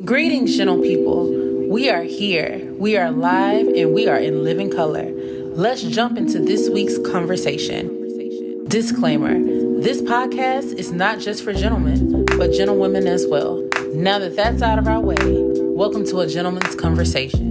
Greetings, gentle people. We are here. We are live and we are in living color. Let's jump into this week's conversation. Disclaimer, this podcast is not just for gentlemen, but gentlewomen as well. Now that that's out of our way, welcome to a gentleman's conversation.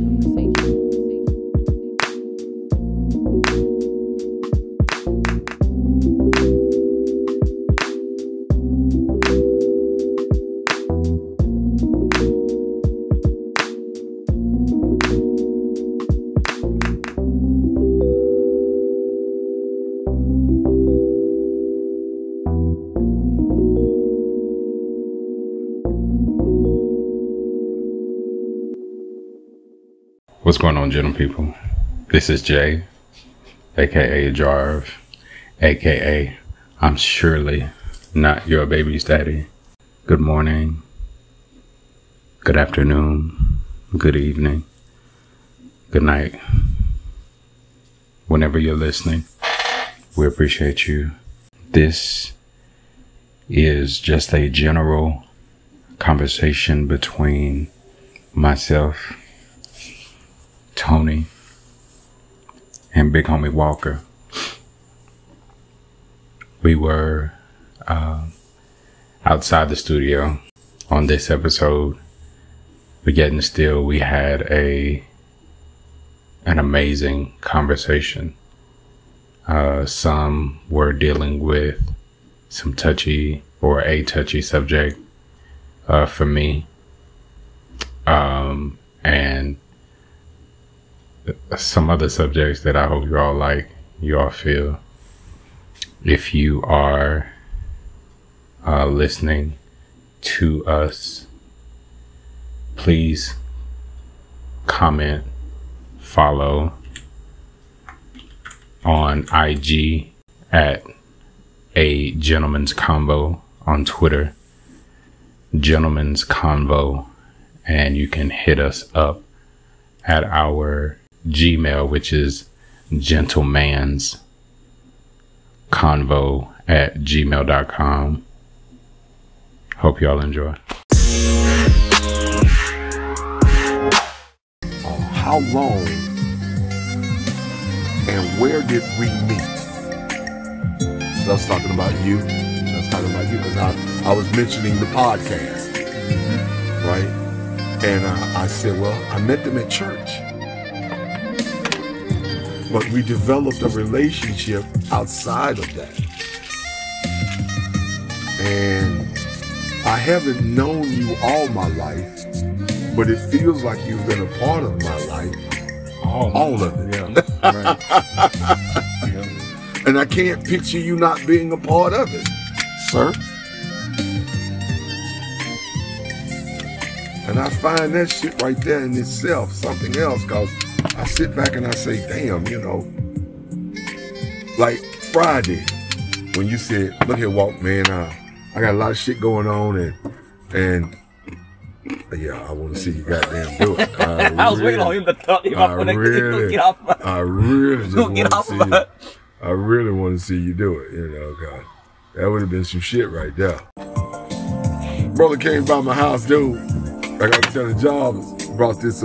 What's going on, gentle people? This is Jay, aka Jarv, aka I'm surely not your baby's daddy. Good morning, good afternoon, good evening, good night. Whenever you're listening, we appreciate you. This is just a general conversation between myself, Tony, and Big Homie Walker. We were outside the studio on this episode, but yet and still we had an amazing conversation. Some were dealing with some touchy subject for me, and some other subjects that I hope you all like, you all feel. If you are listening to us, please comment, follow on IG at A Gentleman's Convo, on Twitter, Gentleman's Convo, and you can hit us up at our Gmail, which is gentlemansconvo@gmail.com. Hope y'all enjoy. How long and where did we meet? So I was talking about you. Because I was mentioning the podcast, right? And I said, well, I met them at church. But we developed a relationship outside of that. And I haven't known you all my life, but it feels like you've been a part of my life. All of it. Yeah, right. Yeah. And I can't picture you not being a part of it, sir. And I find that shit right there in itself something else, because I sit back and I say, damn, like Friday, when you said, look here, Walt, man, I got a lot of shit going on, and yeah, I want to see you goddamn do it. I was waiting on him to talk. I really want to see you do it, God. That would have been some shit right there. Brother came by my house, dude. I got to tell the job, brought this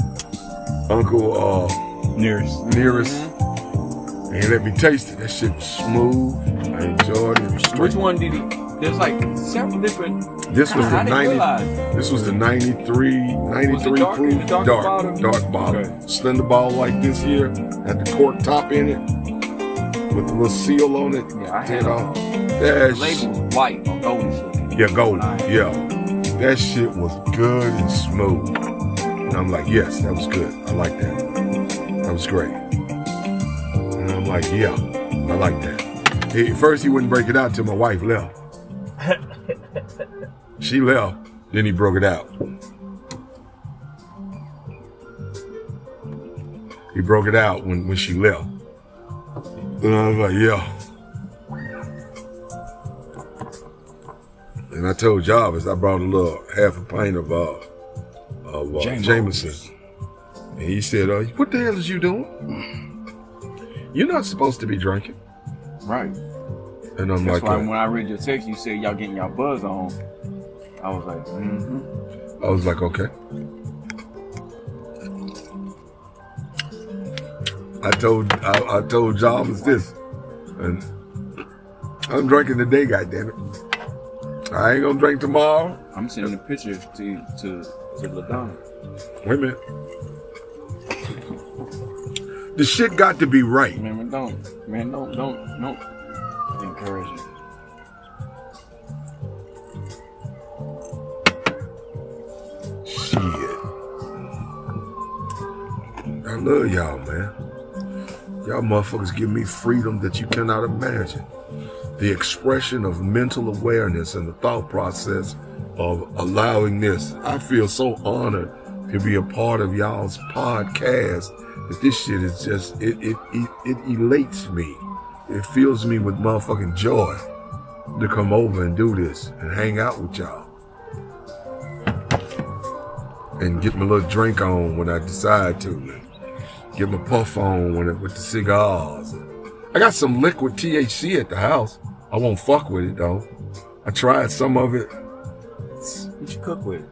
Uncle Nearest. And he let me taste it. That shit was smooth. I enjoyed it. Which one did he? There's like several different. This was the 93 proof dark bottle. Okay. Slender bottle like this here, had the cork top in it with the little seal on it. Yeah, I had the label was white on golden shit. Yeah, golden. Yeah. That shit was good and smooth. And I'm like, yes, that was good. I like that. That was great. And I'm like, yeah, I like that. At first, he wouldn't break it out till my wife left. She left, then he broke it out. He broke it out when she left. And I was like, yeah. And I told Jarvis I brought a little half a pint of Jameson. And he said, what the hell is you doing? You're not supposed to be drinking. Right. And I'm That's like, why when I read your text, you said y'all getting y'all buzz on. I was like, I was like, okay. I told Jarvis this, and I'm drinking today, goddammit. I ain't gonna drink tomorrow. I'm sending a picture to LaDonna. Wait a minute. The shit got to be right. Man, don't encourage it. Shit. I love y'all, man. Y'all motherfuckers give me freedom that you cannot imagine. The expression of mental awareness and the thought process of allowing this. I feel so honored to be a part of y'all's podcast that this shit is just, it elates me. It fills me with motherfucking joy to come over and do this and hang out with y'all. And get my little drink on when I decide to. Get my puff on with the cigars. I got some liquid THC at the house. I won't fuck with it though. I tried some of it. What you cook with it?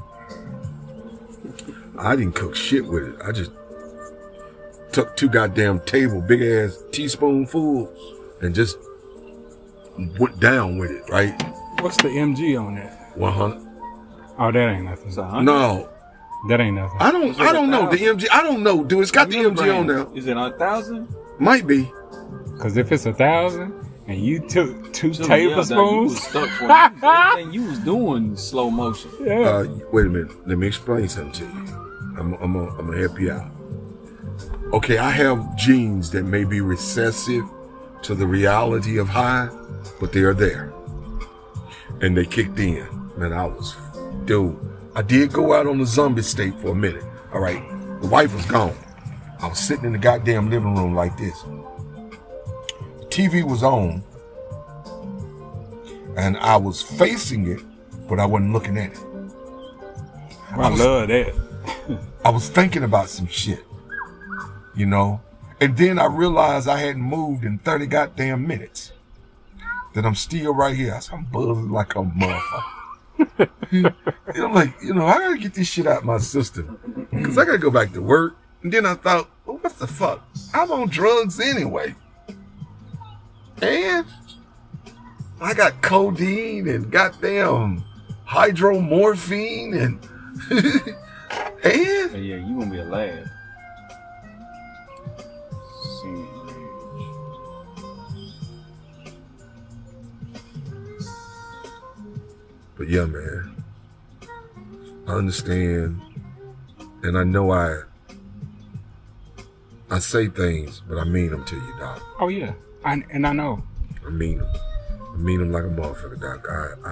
I didn't cook shit with it. I just took 2 goddamn big ass teaspoonfuls and just went down with it, right? What's the MG on that? 100. Oh, that ain't nothing. No. That ain't nothing. I don't know the MG. I don't know, dude. It's got the MG on there. Is it 1,000? Might be. Cause if it's 1,000 and you took 2 tablespoons, you was stuck for everything you was doing slow motion. Yeah. Wait a minute. Let me explain something to you. I'm gonna help you out. Okay, I have genes that may be recessive to the reality of high, but they are there, and they kicked in. Man, I did go out on the zombie state for a minute. All right, the wife was gone. I was sitting in the goddamn living room like this. The TV was on, and I was facing it, but I wasn't looking at it. I love that. I was thinking about some shit, you know? And then I realized I hadn't moved in 30 goddamn minutes. That I'm still right here. I'm buzzing like a motherfucker. I'm like, I gotta get this shit out of my system. Because I gotta go back to work. And then I thought, well, what the fuck? I'm on drugs anyway. And I got codeine and goddamn hydromorphine and... And? Yeah, you gonna be a lad. But yeah, man, I understand, and I know I say things, but I mean them to you, Doc. Oh yeah, I know. I mean them. I mean them like a motherfucker, Doc.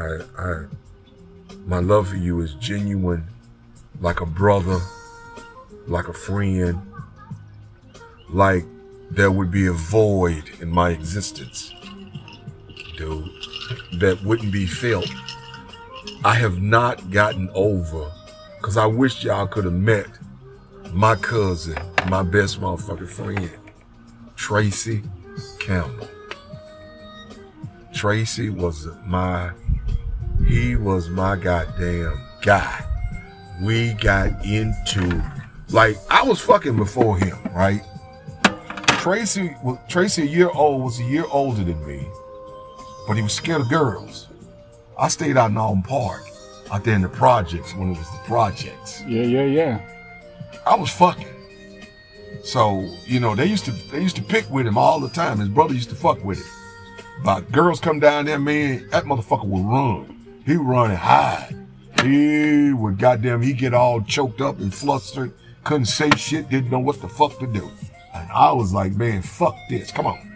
My love for you is genuine, like a brother, like a friend, like there would be a void in my existence, dude, that wouldn't be filled. I have not gotten over, because I wish y'all could have met my cousin, my best motherfucking friend, Tracy Campbell. Tracy was my goddamn guy. We got into, like, I was fucking before him, right? Tracy was a year older than me, but he was scared of girls. I stayed out in Alton Park, out there in the projects when it was the projects. Yeah. I was fucking. So, they used to pick with him all the time. His brother used to fuck with him. But girls come down there, man, that motherfucker would run. He would run and hide. He'd get all choked up and flustered, couldn't say shit, didn't know what the fuck to do. And I was like, man, fuck this. Come on.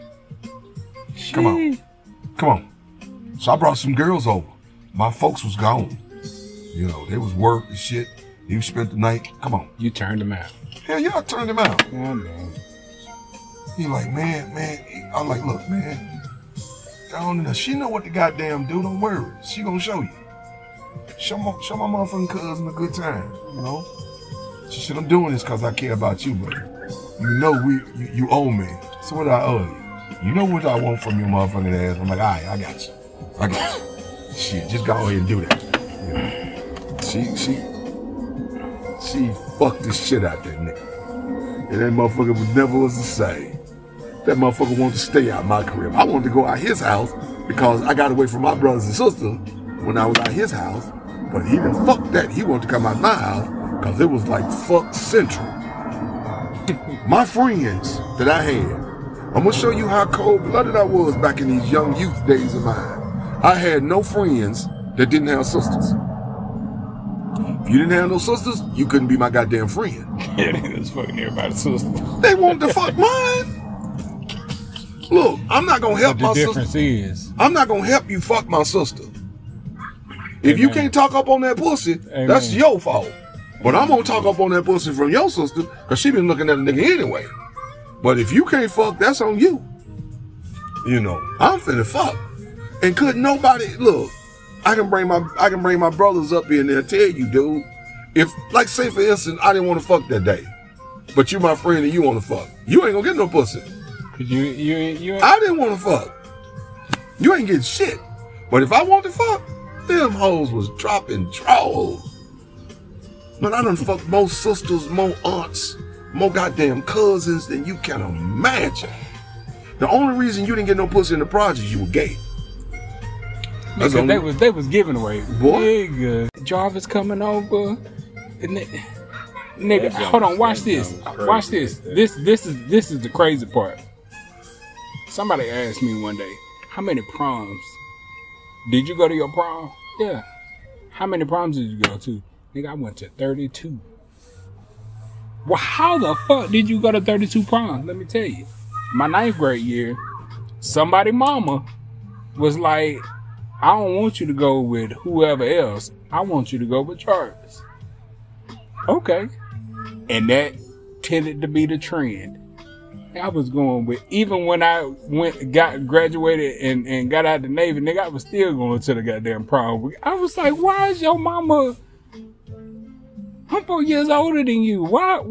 So I brought some girls over. My folks was gone. They was work and shit. You spent the night. Come on. You turned them out. Hell yeah, I turned them out. Yeah, man. He like, man. I'm like, look, man. I don't know. She know what to goddamn do. Don't worry. She gonna show you. Show my motherfucking cousin a good time. She said, I'm doing this because I care about you, brother. You owe me. So what do I owe you? You know what I want from your motherfucking ass. I'm like, all right, I got you. Shit, just go ahead and do that. she fucked the shit out that nigga. And that motherfucker never was the same. That motherfucker wanted to stay out my crib. I wanted to go out his house because I got away from my brothers and sisters when I was out his house. But he didn't fuck that. He wanted to come out my house because it was like fuck central. My friends that I had, I'm gonna show you how cold-blooded I was back in these young youth days of mine. I had no friends that didn't have sisters. If you didn't have no sisters, you couldn't be my goddamn friend. Yeah, they was fucking everybody's sister. They wanted to fuck mine. Look, I'm not gonna help But my the sister. difference is, I'm not gonna help you fuck my sister. If you can't talk up on that pussy, that's your fault. But I'm gonna talk up on that pussy from your sister because she been looking at a nigga anyway. But if you can't fuck, that's on you. You know, I'm finna fuck. And couldn't nobody look. I can bring my brothers up here and they'll tell you, dude. If, like, say for instance, I didn't want to fuck that day, but you my friend and you want to fuck, you ain't gonna get no pussy. cause you I didn't want to fuck. You ain't getting shit. But if I want to fuck, them hoes was dropping draws. But I done fucked more sisters, more aunts, more goddamn cousins than you can imagine. The only reason you didn't get no pussy in the project, you were gay. That's because only- they was giving away. Boy. Nigga, Jarvis coming over. And nigga, That hold on, jump- watch that this. jump crazy. Watch this. This is the crazy part. Somebody asked me one day, how many proms? Did you go to your prom? Yeah. How many proms did you go to? Nigga, I went to 32. Well, how the fuck did you go to 32 proms? Let me tell you. My 9th grade year, somebody mama was like, I don't want you to go with whoever else. I want you to go with Jarvis. Okay. And that tended to be the trend. I was going with, even when I graduated and got out the Navy, nigga, I was still going to the goddamn prom. I was like, why is your mama, I'm 4 years older than you. Why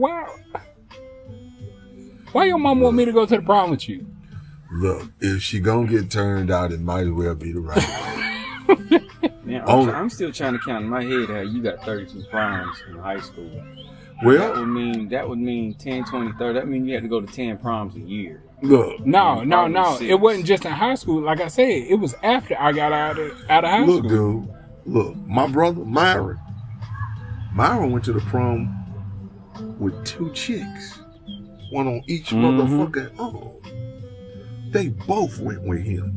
your mama want me to go to the prom with you? Look, if she gonna get turned out, it might as well be the right one. Man, Only- I'm still trying to count in my head how you got 32 proms in high school. Well, That would mean 10, 20, 30. That means you had to go to 10 proms a year. look, No. Probably six. It wasn't just in high school. Like I said, it was after I got out of high look, school. dude. Look, my brother, Myron went to the prom with 2 chicks. One on each motherfucking arm. They both went with him.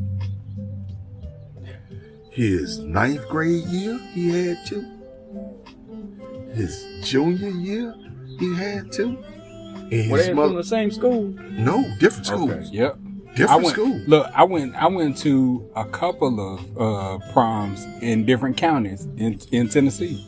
His 9th grade year, he had 2. His junior year, he had 2. And Were his they from the same school? no, different schools. Okay. Yep. Different schools. Look, I went to a couple of proms in different counties in Tennessee.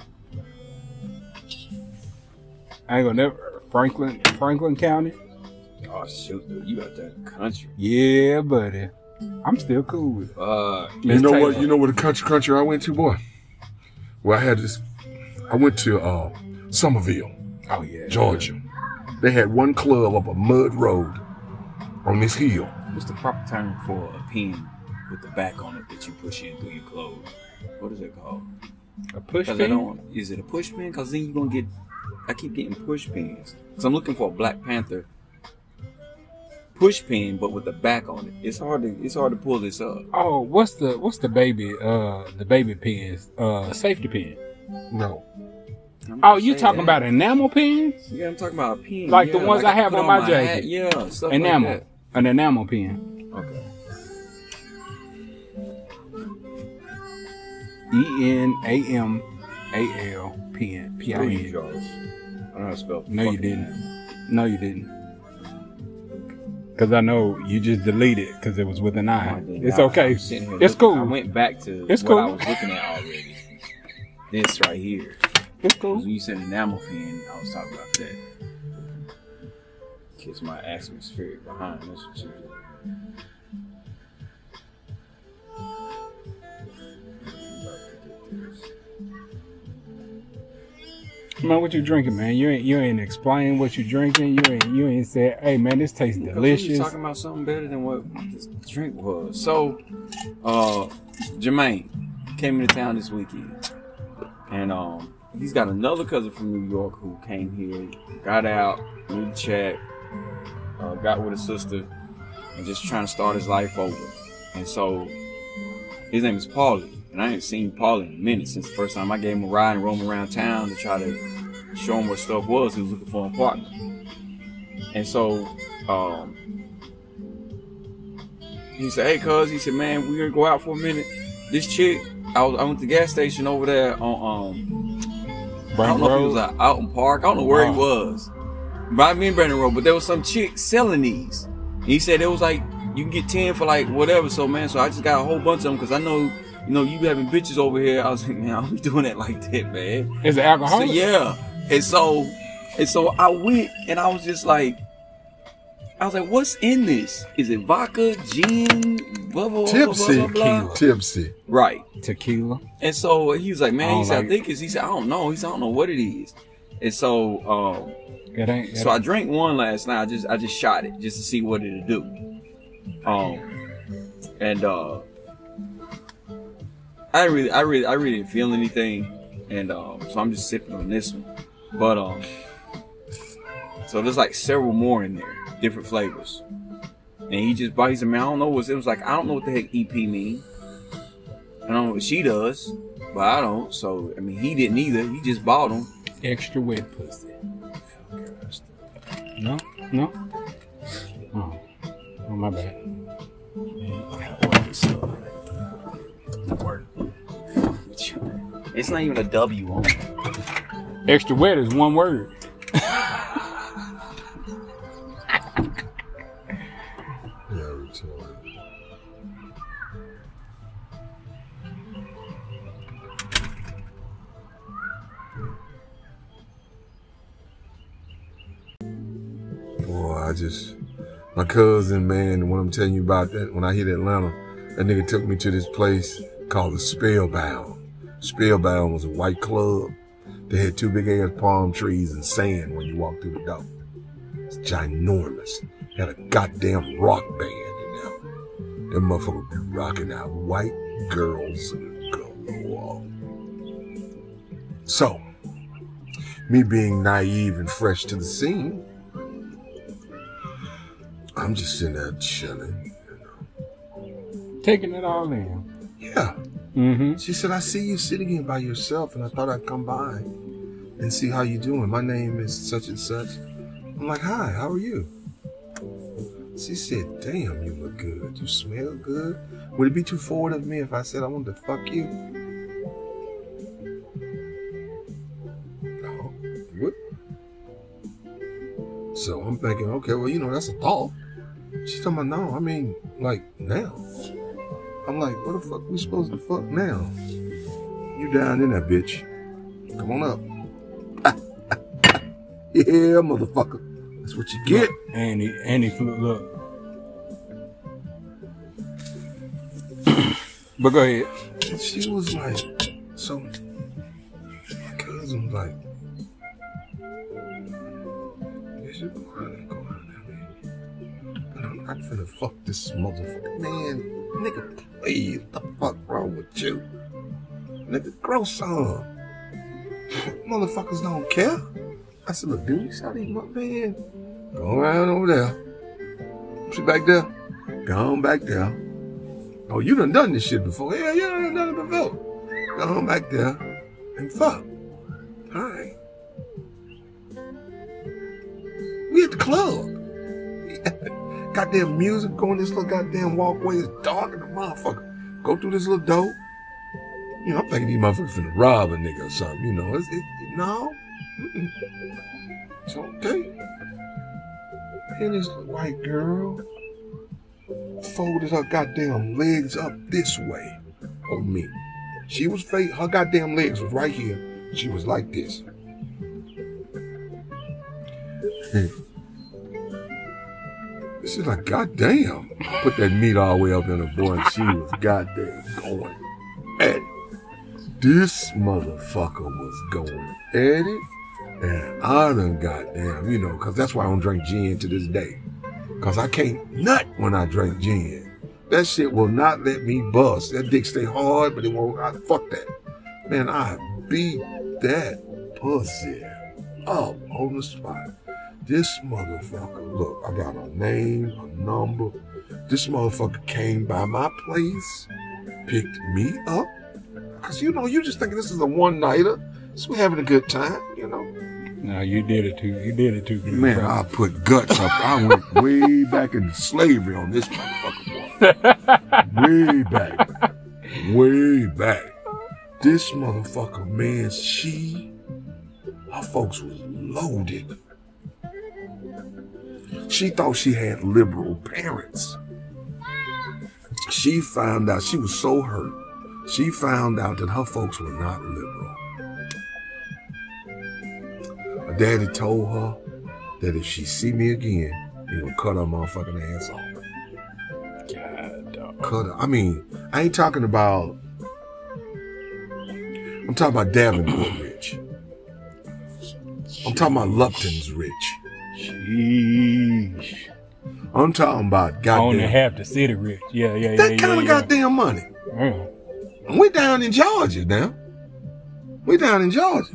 I ain't gonna never Franklin County. Oh shoot, dude, you out there in the country. Yeah, buddy. I'm still cool with it. You Miss know Taylor. what? You know what the country I went to, boy? Well, I had this. I went to Somerville, Oh yeah, Georgia. They had one club up a mud road on this hill. What's the proper term for a pen with the back on it that you push in through your clothes? What is it called? A push 'Cause I pin. don't. Is it a push pin? Because then you're gonna get. I keep getting push pins. Because I'm looking for a Black Panther push pin, but with the back on it. It's hard to pull this up. Oh, what's the baby pins? Safety pin. No, I'm Oh, gonna you say talking that. about enamel pins? Yeah, I'm talking about a pin. Like the yeah, ones I have put on my hat. jacket. Yeah, stuff Enamel, like an enamel pin. that. Okay. ENAMAL pin. Screw you, PIN. Charles. I know how to spell. No, you fucking didn't. name. No, you didn't. Because I know you just deleted because it was with an I. I did It's not. okay. I'm sitting here It's looking- cool. I went back to It's what cool. I was looking at already. This right here. It's 'Cause cool. when you said enamel pin, I was talking about that. Kiss my atmospheric behind. That's what you do. Man, what you drinking, man? You ain't explain what you drinking. You ain't said, hey man, this tastes Because we delicious. was talking about something better than what this drink was. So, Jermaine came into town this weekend. And he's got another cousin from New York who came here, got out, moved to chat, got with his sister, and just trying to start his life over. And so his name is Paulie, and I ain't seen Paulie in a minute since the first time I gave him a ride and roam around town to try to show him what stuff was. He was looking for an apartment. And so he said, hey, cuz, he said, man, we gonna go out for a minute. This chick, I went to the gas station over there on, I don't know if it was out in Park. I don't know where he was. But I mean Brandon Road, but there was some chick selling these. And he said it was like, you can get 10 for like whatever. So, man, so I just got a whole bunch of them because I know, you know, you having bitches over here. I was like, man, I don't be doing that like that, man. Is it alcohol? So, yeah. And so I went and I was just like, what's in this? Is it vodka, gin, blah, blah, Tipsy. blah, blah, blah? Tipsy. Right. Tequila. And so he was like, man, he said, like I think it's, he said, I don't know. He said, I don't know what it is. And so, I drank one last night. I just shot it just to see what it'd do. I really didn't feel anything. And, so I'm just sipping on this one. But, so there's like several more in there, different flavors. And he just bought, he said, man, I don't know what it was like. I don't know what the heck EP mean. I don't know what she does, but I don't. So, I mean, he didn't either. He just bought them. Extra wet pussy. No? Oh, my bad. It's not even a W on it. Extra wet is one word. My cousin, man, the one I'm telling you about, that when I hit Atlanta, that nigga took me to this place called the Spellbound. Spellbound was a white club. They had 2 big ass palm trees and sand when you walked through the door. It's ginormous. Had a goddamn rock band in there. Them motherfuckers be rocking out white girls galore. So, me being naive and fresh to the scene, I'm just sitting there chilling, you know. Taking it all in. Yeah. Mm-hmm. She said, I see you sitting here by yourself, and I thought I'd come by and see how you doing. My name is such and such. I'm like, hi, how are you? She said, damn, you look good. You smell good. Would it be too forward of me if I said I wanted to fuck you? No. What? So I'm thinking, okay, well, you know, that's a thought. She's talking about, no, I mean, like, now. I'm like, what the fuck we supposed to fuck now? You down in that bitch. Come on up. Yeah, motherfucker. That's what you get. And he flew, look. But go ahead. And she was like, so, my cousin was like, yes, you go around there, man. But I'm not finna fuck this motherfucker. Man, nigga, please, what the fuck wrong with you? Nigga, grow some. Motherfuckers don't care. I said, look, dude, you saw these man. Go around over there. She back there? Go on back there. Oh, you done this shit before. Yeah, you done done it before. Go on back there and fuck. All right. We at the club. Goddamn music going this little goddamn walkway. It's dark in the motherfucker. Go through this little door. You know, I'm thinking these motherfuckers finna rob a nigga or something. You know, no. Mm-mm. It's okay. And this white girl folded her goddamn legs up this way on me. She was fake. Her goddamn legs was right here. She was like this. This is like, goddamn. Put that meat all the way up in her boy, and she was goddamn going at it. This motherfucker was going at it. And I done goddamn, you know, because that's why I don't drink gin to this day. Because I can't nut when I drink gin. That shit will not let me bust. That dick stay hard, but it won't. Fuck that. Man, I beat that pussy up on the spot. This motherfucker, look, I got a name, a number. This motherfucker came by my place, picked me up. Because, you know, you just thinking this is a one-nighter. So we're having a good time, you know. No, you did it too. You did it too good. Man, I put guts up. I went way back in slavery on this motherfucker, boy. Way back. This motherfucker, man, her folks was loaded. She thought she had liberal parents. She found out, she was so hurt. She found out that her folks were not liberal. Her daddy told her that if she see me again, he gonna cut her motherfucking ass off. God, dog. Cut her. I mean, I ain't talking about, I'm talking about Davenport rich. I'm talking about Lupton's rich. Sheesh. I'm talking about goddamn. Only half the city rich. Yeah. That kind of goddamn money. Yeah. We down in Georgia now. We down in Georgia.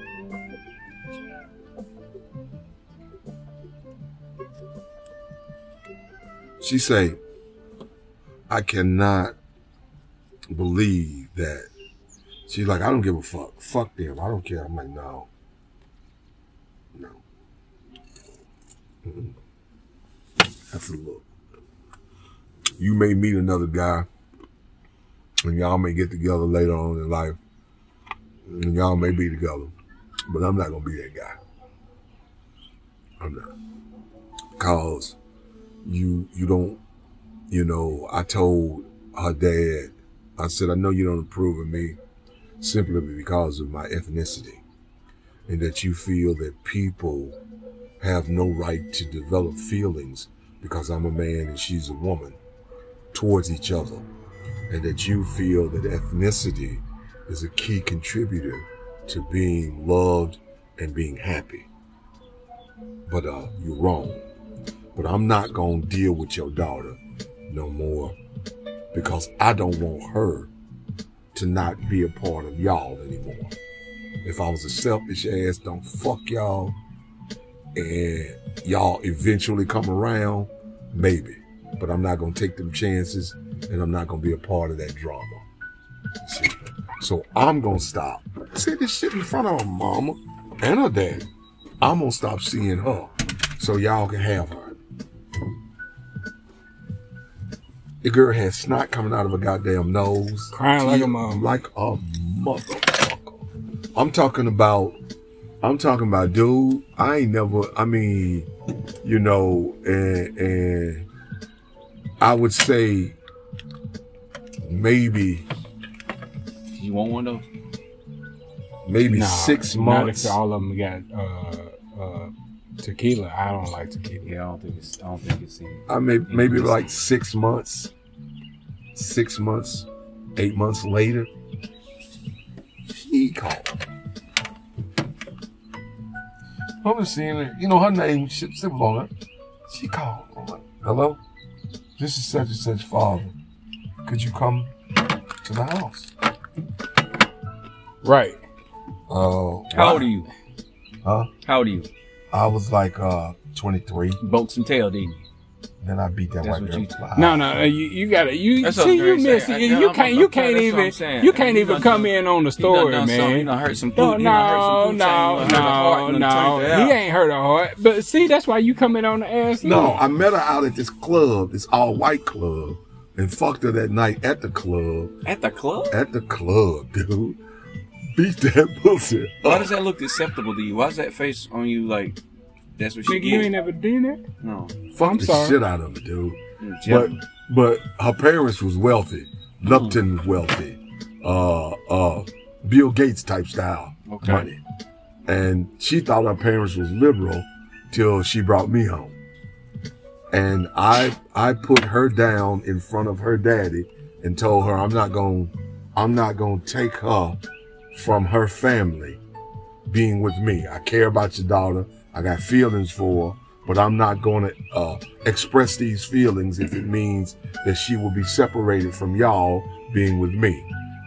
She say, I cannot believe that. She's like, I don't give a fuck. Fuck them. I don't care. I'm like, no. Mm-mm. That's a look. You may meet another guy and y'all may get together later on in life and y'all may be together, but I'm not gonna be that guy. I'm not. Cause you don't, you know, I told her dad, I said, I know you don't approve of me simply because of my ethnicity and that you feel that people have no right to develop feelings because I'm a man and she's a woman towards each other, and that you feel that ethnicity is a key contributor to being loved and being happy. But you're wrong. But I'm not gonna deal with your daughter no more because I don't want her to not be a part of y'all anymore. If I was a selfish ass, don't fuck y'all, and y'all eventually come around, maybe. But I'm not gonna take them chances, and I'm not gonna be a part of that drama. See? So I'm gonna stop. Say this shit in front of her mama and her daddy. I'm gonna stop seeing her so y'all can have her. The girl had snot coming out of her goddamn nose. Crying like a mom. Like a motherfucker. I'm talking about, dude, I ain't never, I mean, you know, and I would say maybe. You want one though? Maybe 6 months. Not if all of them got tequila. I don't like tequila. Yeah, I don't think it's in. I maybe like 6 months. 6 months, 8 months later, she called. I was seeing her, you know, her name, simple on her. She called. I'm like, hello? This is such and such father. Could you come to the house? Right. Oh. How old are you? Huh? How old are you? I was like 23. You broke some tail, didn't you? Then I beat that That's white what girl. you- to my No, house. you gotta, you That's see, what you I'm miss saying. it. You I'm can't that's what I'm even, saying. you can't He even done come done- in on the He story, done something. He man. done hurt some No, boot. He done hurt some boot no. He ain't hurt her heart. But see, that's why you come in on the ass. No, I met her out at this club, this all-white club, and fucked her that night at the club. At the club? At the club, dude. Beat that pussy. Why does that look acceptable to you? Why's that face on you like that's what she Nigga, you ain't did? never done that? No. Fuck I'm the sorry. shit out of her, dude. But But her parents was wealthy. Lupton was wealthy. Bill Gates type style Okay. money. And she thought her parents was liberal till she brought me home. And I put her down in front of her daddy and told her I'm not gonna take her from her family being with me. I care about your daughter. I got feelings for her, but I'm not gonna express these feelings if it means that she will be separated from y'all being with me.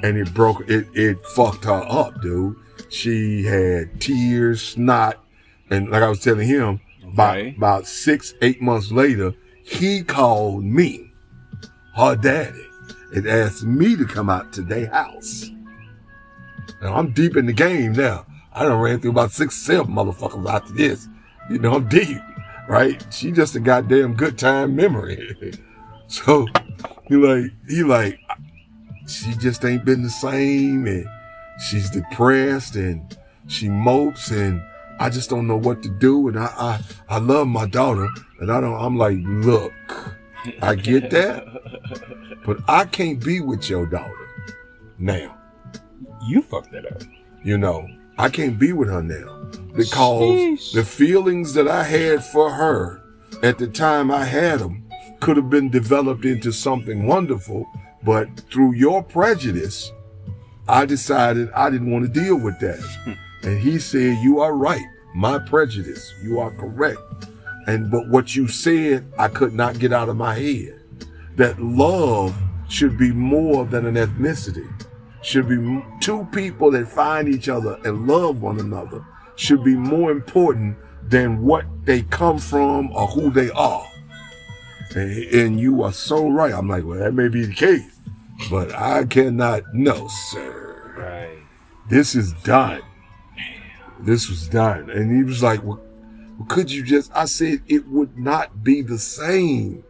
and it fucked her up, dude. She had tears, snot, and like I was telling him, about 6-8 months later, he called me, her daddy, and asked me to come out to their house. Now I'm deep in the game now. I done ran through about 6-7 motherfuckers after this. You know, I'm deep, right? She just a goddamn good time memory. So he like, she just ain't been the same, and she's depressed, and she mopes, and I just don't know what to do. And I love my daughter, and I'm like, look, I get that, but I can't be with your daughter now. You fucked that up. You know, I can't be with her now because the feelings that I had for her at the time I had them could have been developed into something wonderful, but through your prejudice, I decided I didn't want to deal with that. And he said, you are right. My prejudice. You are correct. But what you said, I could not get out of my head. That love should be more than an ethnicity. Should be two people that find each other and love one another. Should be more important than what they come from or who they are. And you are so right. I'm like, well, that may be the case, but I cannot. No, sir. Right. This is done. This was done. And he was like, well, could you just, I said, it would not be the same.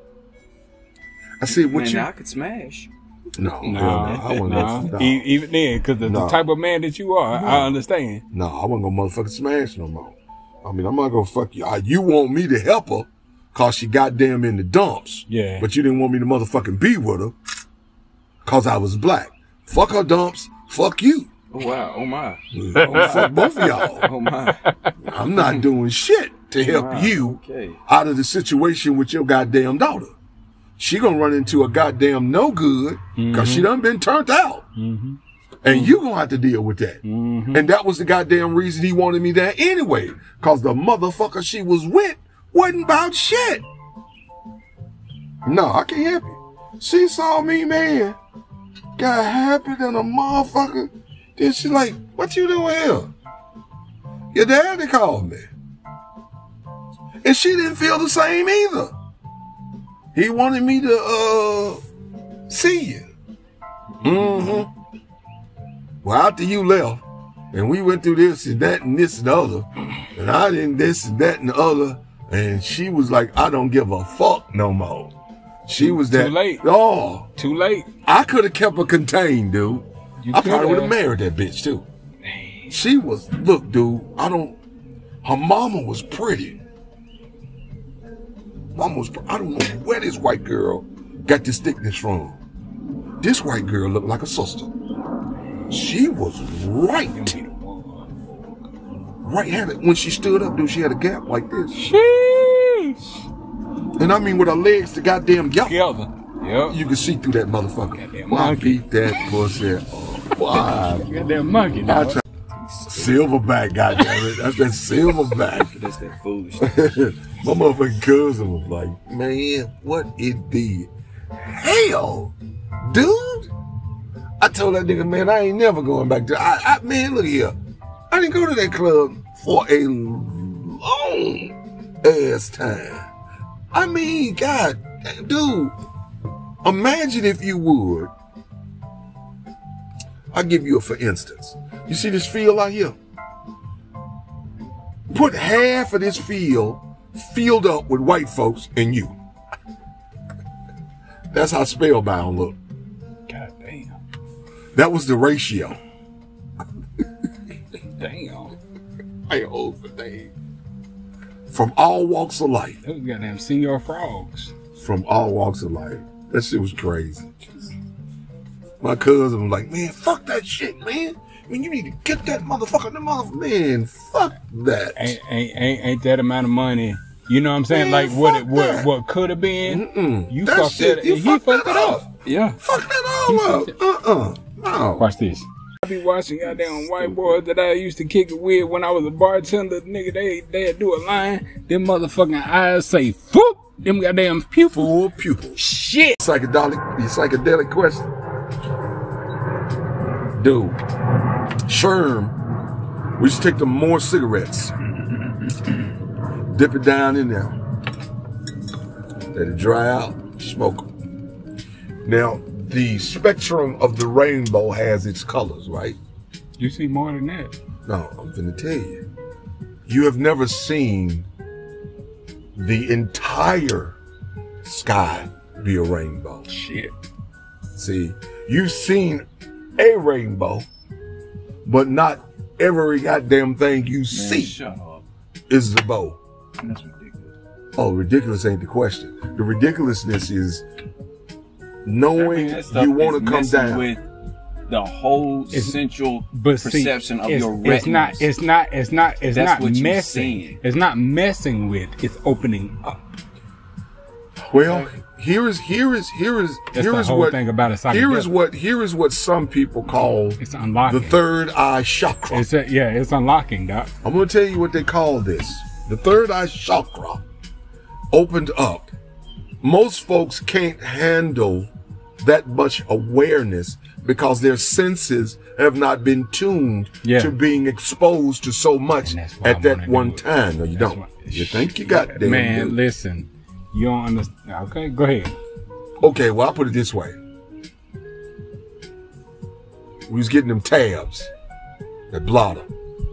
I said, what I could smash. No, I wasn't. No. Even then, because the type of man that you are, I understand. No, I wasn't gonna motherfucking smash no more. I mean, I'm not gonna fuck you. You want me to help her cause she goddamn in the dumps. Yeah. But you didn't want me to motherfucking be with her cause I was black. Fuck her dumps. Fuck you. Oh, wow. Oh, my. Fuck both of y'all. Oh, my. I'm not doing shit to help you out of the situation with your goddamn daughter. She gonna run into a goddamn no good because she done been turned out. And you gonna have to deal with that. And that was the goddamn reason he wanted me there anyway. Cause the motherfucker she was with wasn't about shit. No, I can't help you. She saw me, man. Got happy than a motherfucker. Then she like, what you doing here? Your daddy called me. And she didn't feel the same either. He wanted me to, see you. Well, after you left, and we went through this and that and this and the other, and I didn't this and that and the other, and she was like, I don't give a fuck no more. She was that. Too late. Oh. Too late. I could have kept her contained, dude. I probably would have married that bitch, too. She was, look, dude, her mama was pretty. I don't know where this white girl got this thickness from. This white girl looked like a sister. She was right. Right, when she stood up, dude, she had a gap like this. Sheesh. And I mean, with her legs to goddamn gap. Yep. You can see through that motherfucker. I beat that pussy. Wow. Goddamn monkey, dog. Silverback, goddammit. That's that silverback. That's that foolishness. My motherfucking cousin was like, man, what it did? Hell, dude. I told that nigga, man, I ain't never going back to, man, look here. I didn't go to that club for a long ass time. I mean, God, dude, imagine if you would. I'll give you a for instance. You see this field out here? Put half of this field filled up with white folks and you. That's how Spellbound looked. God damn. That was the ratio. Damn. I old for days. From all walks of life. Those goddamn senior frogs. From all walks of life. That shit was crazy. My cousin was like, man, fuck that shit, man. I mean, you need to get that motherfucker. Man, fuck that. Ain't that amount of money? You know what I'm saying? Man, like what could have been. You that fucked shit, it. He fucked it up. Yeah. Fuck that all up. No. Watch this. I be watching goddamn white boys that I used to kick it with when I was a bartender. Nigga, they'd do a line. Them motherfucking eyes say, "Foop." Them goddamn pupils. Full pupil. Shit. Psychedelic question. do. Sherm, we just take the more cigarettes, dip it down in there, let it dry out, smoke them. Now, the spectrum of the rainbow has its colors, right? You see more than that. No, I'm finna tell you. You have never seen the entire sky be a rainbow. Shit. See, you've seen a rainbow, but not every goddamn thing you see Shut up. is the bow. That's ridiculous. Oh, ridiculous ain't the question. The ridiculousness is knowing That stuff you want is to come messing down. with the whole central But see, perception of your it's retinas. not That's not what you're messing. seeing. It's not messing with. It's opening up. Well, here is That's the whole what thing about a psychedelic. here is what some people call It's unlocking. the third eye chakra. It's unlocking, Doc. I'm going to tell you what they call this. The third eye chakra opened up. Most folks can't handle that much awareness because their senses have not been tuned to being exposed to so much And that's why I at that wanna one do it. time. No, you That's don't. why- You think you got them. Man, listen. You don't understand. Okay, go ahead. Okay, well, I'll put it this way. We was getting them tabs. That blotter.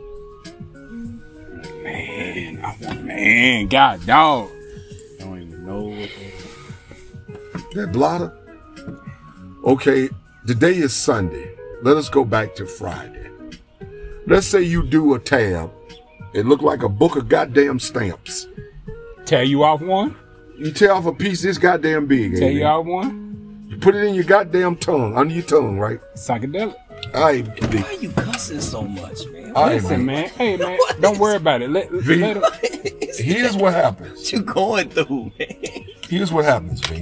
Man, God, dog. I don't even know what That blotter. Okay, today is Sunday. Let us go back to Friday. Let's say you do a tab. It looked like a book of goddamn stamps. Tell you off one? You tear off a piece this goddamn big. Tell you ain't off one? it? You put it in your goddamn tongue, under your tongue, right? Psychedelic. All right, V. Why are you cussing so much, man? All right, Listen, man. man. Hey, man. Don't worry about it. Let V. him. Here's what happens. What you going through, man? Here's what happens, V.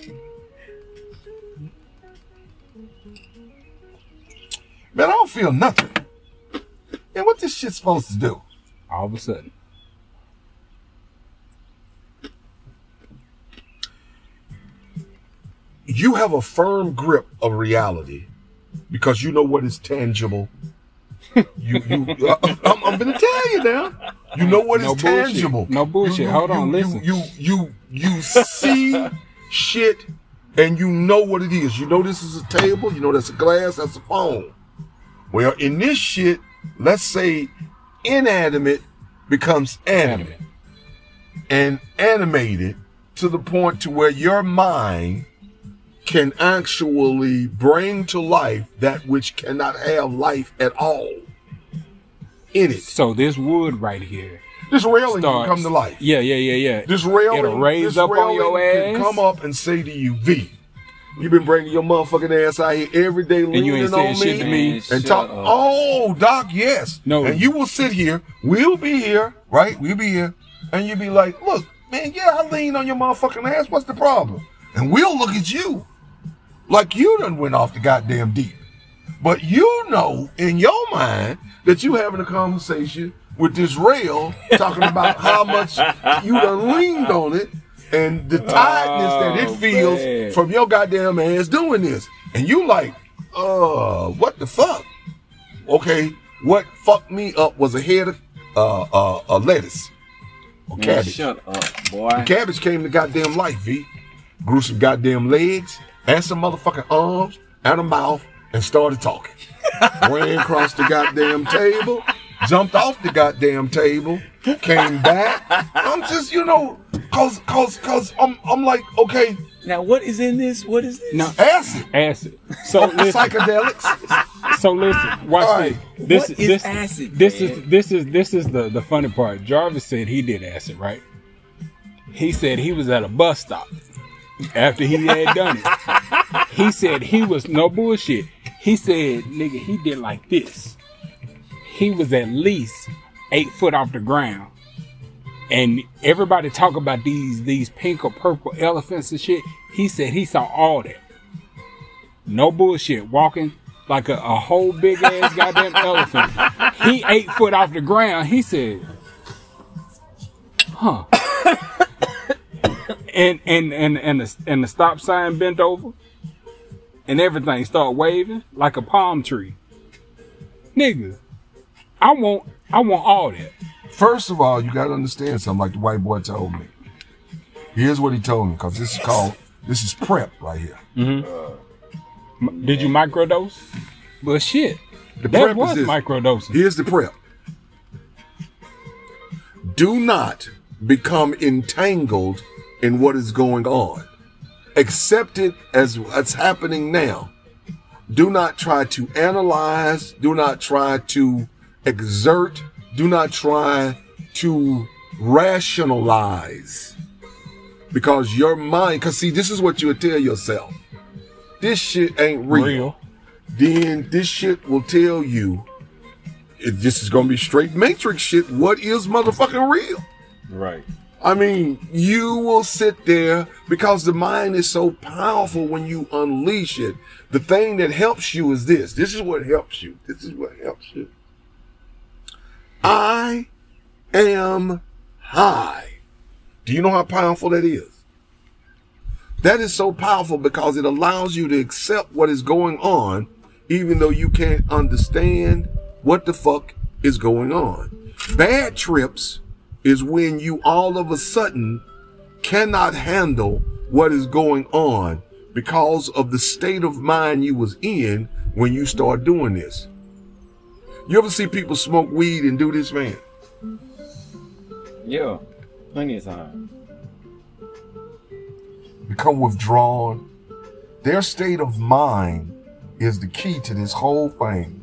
Man, I don't feel nothing. And what this shit supposed to do? All of a sudden. You have a firm grip of reality because you know what is tangible. I'm gonna tell you now. You know what is No bullshit. tangible. No bullshit. Hold on, listen. You see shit and you know what it is. You know this is a table. You know that's a glass. That's a phone. Well, in this shit, let's say inanimate becomes animate and animated to the point to where your mind can actually bring to life that which cannot have life at all in it. So this wood right here. This railing can starts- come to life. Yeah. This railing, It'll raise this up on your railing can ass. come up and say to you, V, you've been bringing your motherfucking ass out here every day And you leaning ain't on saying shit me to me. and Shut talk. up. Oh, Doc, yes. No. And you will sit here. We'll be here, right? We'll be here. And you'll be like, look, man, yeah, I lean on your motherfucking ass. What's the problem? And we'll look at you like you done went off the goddamn deep. But you know in your mind that you having a conversation with this rail talking about how much you done leaned on it and the tiredness that it feels man. from your goddamn ass doing this. And you like, what the fuck? Okay, what fucked me up was a head of lettuce or Man, cabbage. shut up, boy. The cabbage came to goddamn life, V. Grew some goddamn legs and some motherfucking arms and a mouth and started talking. Ran across the goddamn table, jumped off the goddamn table, came back. I'm just, cause I'm like, okay, Now, what is in this? What is this? No, acid, So listen. psychedelics. So listen. Watch All right. this. What is acid, This man? is the funny part. Jarvis said he did acid, right? He said he was at a bus stop after he had done it. He said he was no bullshit. He said, nigga, he did like this. He was at least 8 foot off the ground. And everybody talk about these pink or purple elephants and shit. He said he saw all that. No bullshit. Walking like a whole big ass goddamn elephant. He 8 foot off the ground. He said, huh. and the stop sign bent over and everything started waving like a palm tree. Nigga, I want all that. First of all, you gotta understand something like the white boy told me. Here's what he told me, because this is prep right here. Mm-hmm. Did you microdose? Well, shit. The that prep was is this. microdosing. Here's the prep. Do not become entangled in what is going on. Accept it as what's happening now. Do not try to analyze. Do not try to exert. Do not try to rationalize. Because your mind, because see, this is what you would tell yourself. This shit ain't real. Then this shit will tell you, if this is going to be straight Matrix shit, what is motherfucking real? Right. I mean, you will sit there because the mind is so powerful when you unleash it. The thing that helps you is this. This is what helps you. This is what helps you. I am high. Do you know how powerful that is? That is so powerful because it allows you to accept what is going on, even though you can't understand what the fuck is going on. Bad trips is when you all of a sudden cannot handle what is going on because of the state of mind you was in when you start doing this. You ever see people smoke weed and do this, man? Yeah, plenty of time. Become withdrawn. Their state of mind is the key to this whole thing.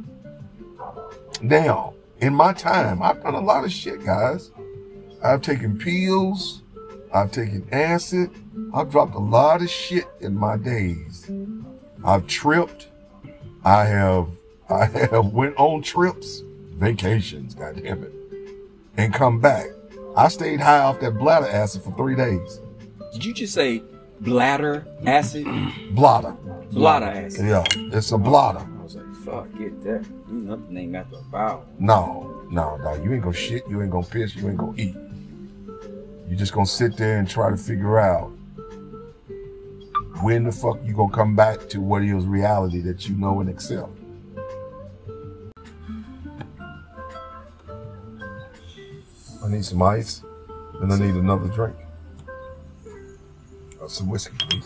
Now, in my time, I've done a lot of shit, guys. I've taken pills. I've taken acid. I've dropped a lot of shit in my days. I've tripped. I have went on trips, vacations, goddammit, and come back. I stayed high off that bladder acid for 3 days. Did you just say bladder acid? Blotter. Bladder acid. Yeah, it's a blotter. I was like, fuck, get that. You know the name after a bowel. No. You ain't gonna shit, you ain't gonna piss, you ain't gonna eat. You just gonna sit there and try to figure out when the fuck you gonna come back to what is reality that you know and accept. I need some ice, and I need another drink. Some whiskey, please.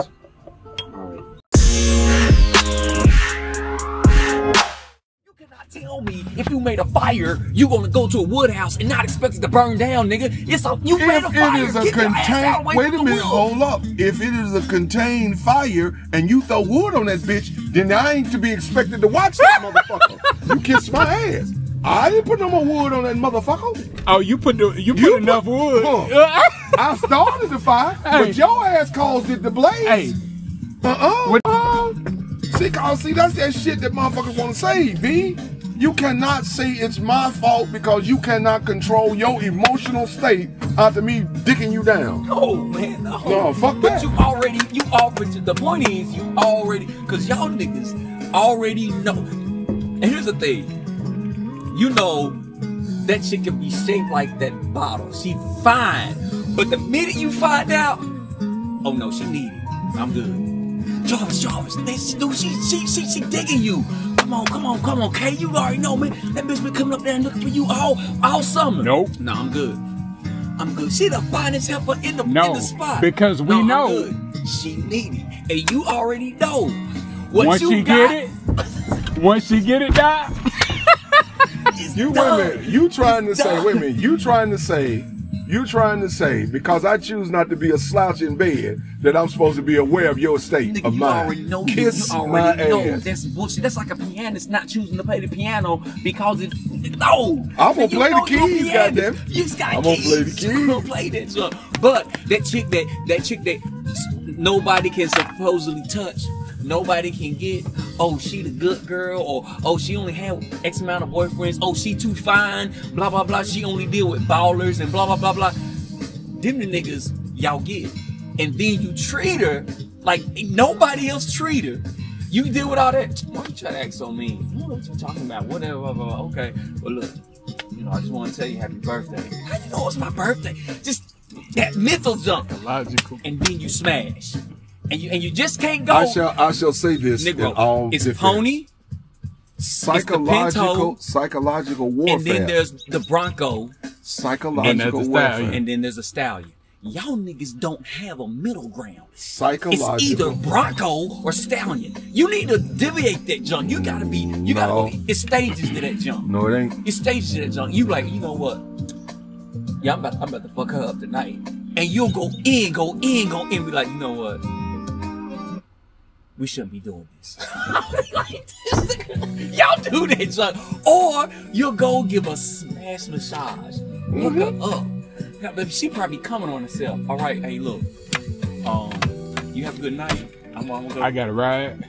You cannot tell me if you made a fire, you gonna go to a wood house and not expect it to burn down, nigga. You made a fire. If it is a contained, wait a minute, hold up. If it is a contained fire and you throw wood on that bitch, then I ain't to be expected to watch that motherfucker. You kiss my ass. I didn't put no more wood on that motherfucker. Oh, you put enough wood. I started the fire, but your ass caused it to blaze. Hey. See, that's that shit that motherfuckers want to say, B. You cannot say it's my fault because you cannot control your emotional state after me dicking you down. No, man, no. No, fuck that. But you already, the point is, because y'all niggas already know. And here's the thing. You know, that shit can be shaped like that bottle. She fine. But the minute you find out, oh no, she need it. I'm good. Jarvis, she digging you. Come on, Kay. You already know, man. That bitch been coming up there and looking for you all summer. Nope. No, I'm good. She the finest heifer in the spot. Because we know. I'm good. She need it. And you already know. Once she get it, die. You trying to say, because I choose not to be a slouch in bed, that I'm supposed to be aware of your state Nigga, of you mind. already know. Kiss you my already know. ass. That's bullshit. That's like a pianist not choosing to play the piano because it's no. I'm gonna play the keys, goddamn. You just got I'm gonna keys. play the keys. You gonna play that shit. But that chick that nobody can supposedly touch. Nobody can get, oh, she the good girl, or oh, she only had X amount of boyfriends, oh, she too fine, blah, blah, blah, she only deal with ballers and blah, blah, blah, blah. Them the niggas y'all get. And then you treat her like nobody else treat her. You deal with all that. Why you try to act so mean? You know what you're talking about, whatever, blah, blah, blah. Okay, well, look, I just want to tell you happy birthday. How you know it's my birthday? Just that mental jump. Logical. And then you smash. And you just can't go. I shall say this. Negro, it's defense. Pony, psychological warfare. And then there's the Bronco. Psychological warfare. And then there's a Stallion. Y'all niggas don't have a middle ground. Psychological. It's either Bronco or Stallion. You need to deviate that junk. You gotta be. It's stages to that junk. No, it ain't. It's stages to that junk. You like, you know what? Yeah, I'm about to fuck her up tonight. And you'll go in. Be like, you know what? We shouldn't be doing this. Y'all do that junk. Or you'll go give a smash massage. Look her up. Now, baby, she probably coming on herself. All right, hey, look. You have a good night. I'm gonna go. I got a ride.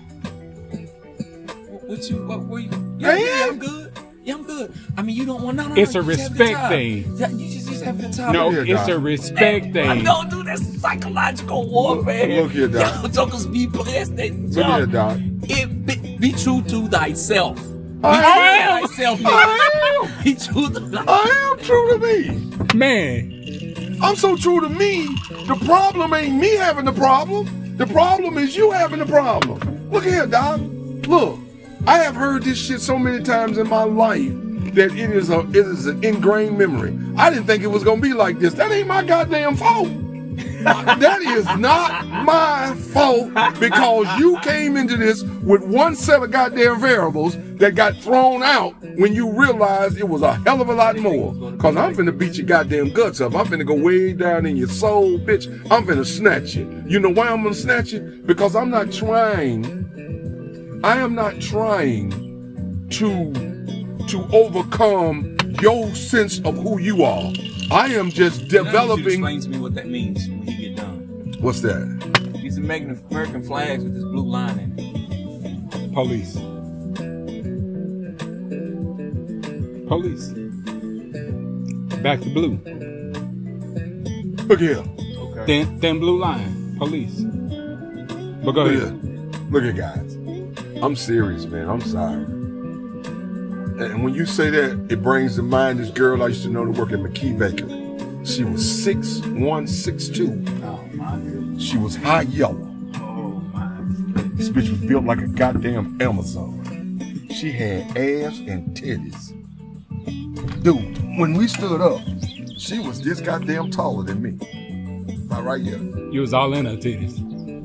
What you? Yeah, I'm good. Yeah, I'm good. I mean, you don't want none of It's a respect thing. Yeah, you just have a good time. No, here, it's a respect I thing. don't do that psychological warfare. Look here, Doc. Y'all jokers be blessed. Look here, Doc. Be true to thyself. I am. Be true to thyself. I am true to me. Man, I'm so true to me. The problem ain't me having the problem. The problem is you having the problem. Look here, Doc. Look, I have heard this shit so many times in my life that it is an ingrained memory. I didn't think it was gonna be like this. That ain't my goddamn fault. That is not my fault because you came into this with one set of goddamn variables that got thrown out when you realized it was a hell of a lot more. Cause I'm finna beat your goddamn guts up. I'm finna go way down in your soul, bitch. I'm finna snatch you. You know why I'm gonna snatch you? Because I am not trying to overcome your sense of who you are. I am just developing. Explain to me what that means when you get done. What's that? He's making American flags with this blue line in it. police. Back to blue. Look here. Okay. Then blue line. Police. But go ahead. Look here, guys. I'm serious, man. I'm sorry. And when you say that, it brings to mind this girl I used to know to work at McKee Bakery. She was 6'1", 6'2". Oh my goodness. She was high yellow. Oh my. This bitch was built like a goddamn Amazon. She had ass and titties. Dude, when we stood up, she was this goddamn taller than me. About right here. You was all in her titties.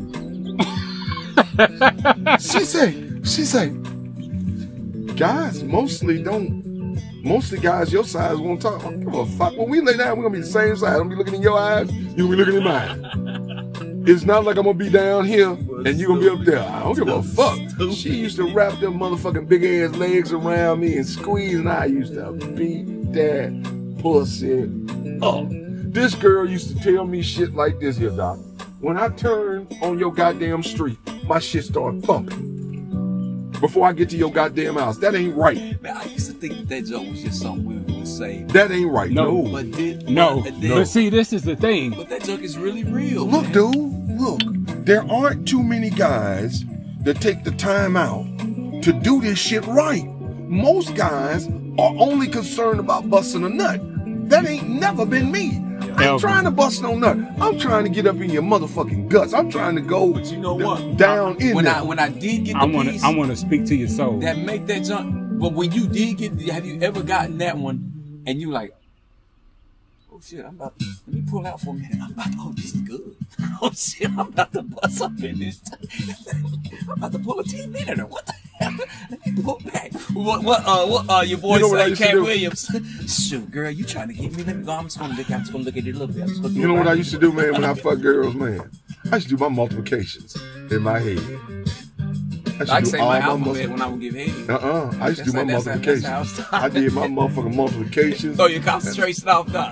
She say, guys mostly guys your size won't talk. I don't give a fuck. When we lay down, we're gonna be the same size. I'm gonna be looking in your eyes, you're gonna be looking in mine. It's not like I'm gonna be down here and you're gonna be up there. I don't give a fuck. She used to wrap them motherfucking big ass legs around me and squeeze, and I used to beat that pussy up. This girl used to tell me shit like this here, Doc. When I turn on your goddamn street, my shit start thumping. Before I get to your goddamn house. That ain't right. Man, I used to think that joke was just something we would say. That ain't right. No. But see, this is the thing. But that joke is really real. Look, man. dude, look. There aren't too many guys that take the time out to do this shit right. Most guys are only concerned about busting a nut. That ain't never been me. I ain't trying to bust no nut. I'm trying to get up in your motherfucking guts. I'm trying to go But you know what? down in there. When I did get the piece, I want to speak to your soul. that make that jump. But when you did get, have you ever gotten that one and you like, oh shit, let me pull out for a minute. Oh, this is good. Oh shit, I'm about to bust up in this. I'm about to pull a 10-minute. What the hell? Let me pull back. What your boy You know what I say, used to Cat do? Williams. Shoot, girl, you trying to get me? Let me go. I'm just gonna look at it a little bit. You know what I used to do, man, when I fuck girls, man? I used to do my multiplications in my head. I say my alphabet when I would give head. I used to do my multiplications. I did my motherfucking multiplications. Oh, your concentration off, Doc.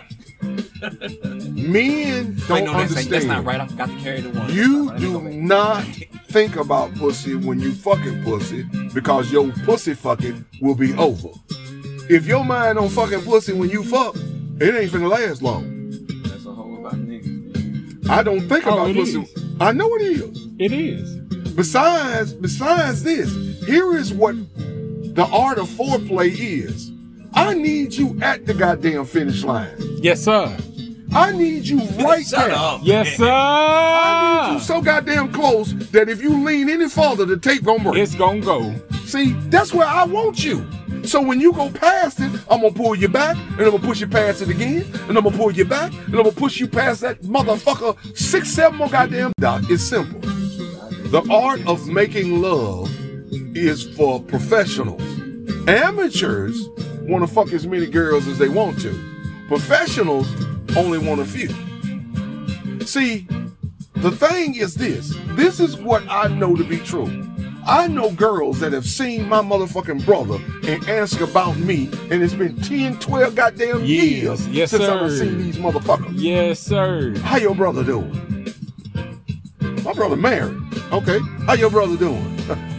Men don't understand. That's not right. I forgot to carry the one. You do not think about pussy when you fucking pussy because your pussy fucking will be over. If your mind on fucking pussy when you fuck, it ain't finna last long. That's a whole about niggas. I don't think about pussy. Is. I know it is. It is. Besides this, here is what the art of foreplay is. I need you at the goddamn finish line. Yes, sir. I need you right Shut there. up. Yes, sir. I need you so goddamn close that if you lean any farther, the tape gonna break. It's gonna go. See, that's where I want you. So when you go past it, I'm gonna pull you back, and I'm gonna push you past it again, and I'm gonna pull you back, and I'm gonna push you past that motherfucker 6, 7 more goddamn. Doc, it's simple. The art of making love is for professionals. Amateurs want to fuck as many girls as they want to. Professionals only want a few. See, the thing is this. This is what I know to be true. I know girls that have seen my motherfucking brother and ask about me, and it's been 10, 12 goddamn years Yes, since sir. I've seen these motherfuckers. Yes, sir. How your brother doing? My brother married. Okay. How your brother doing?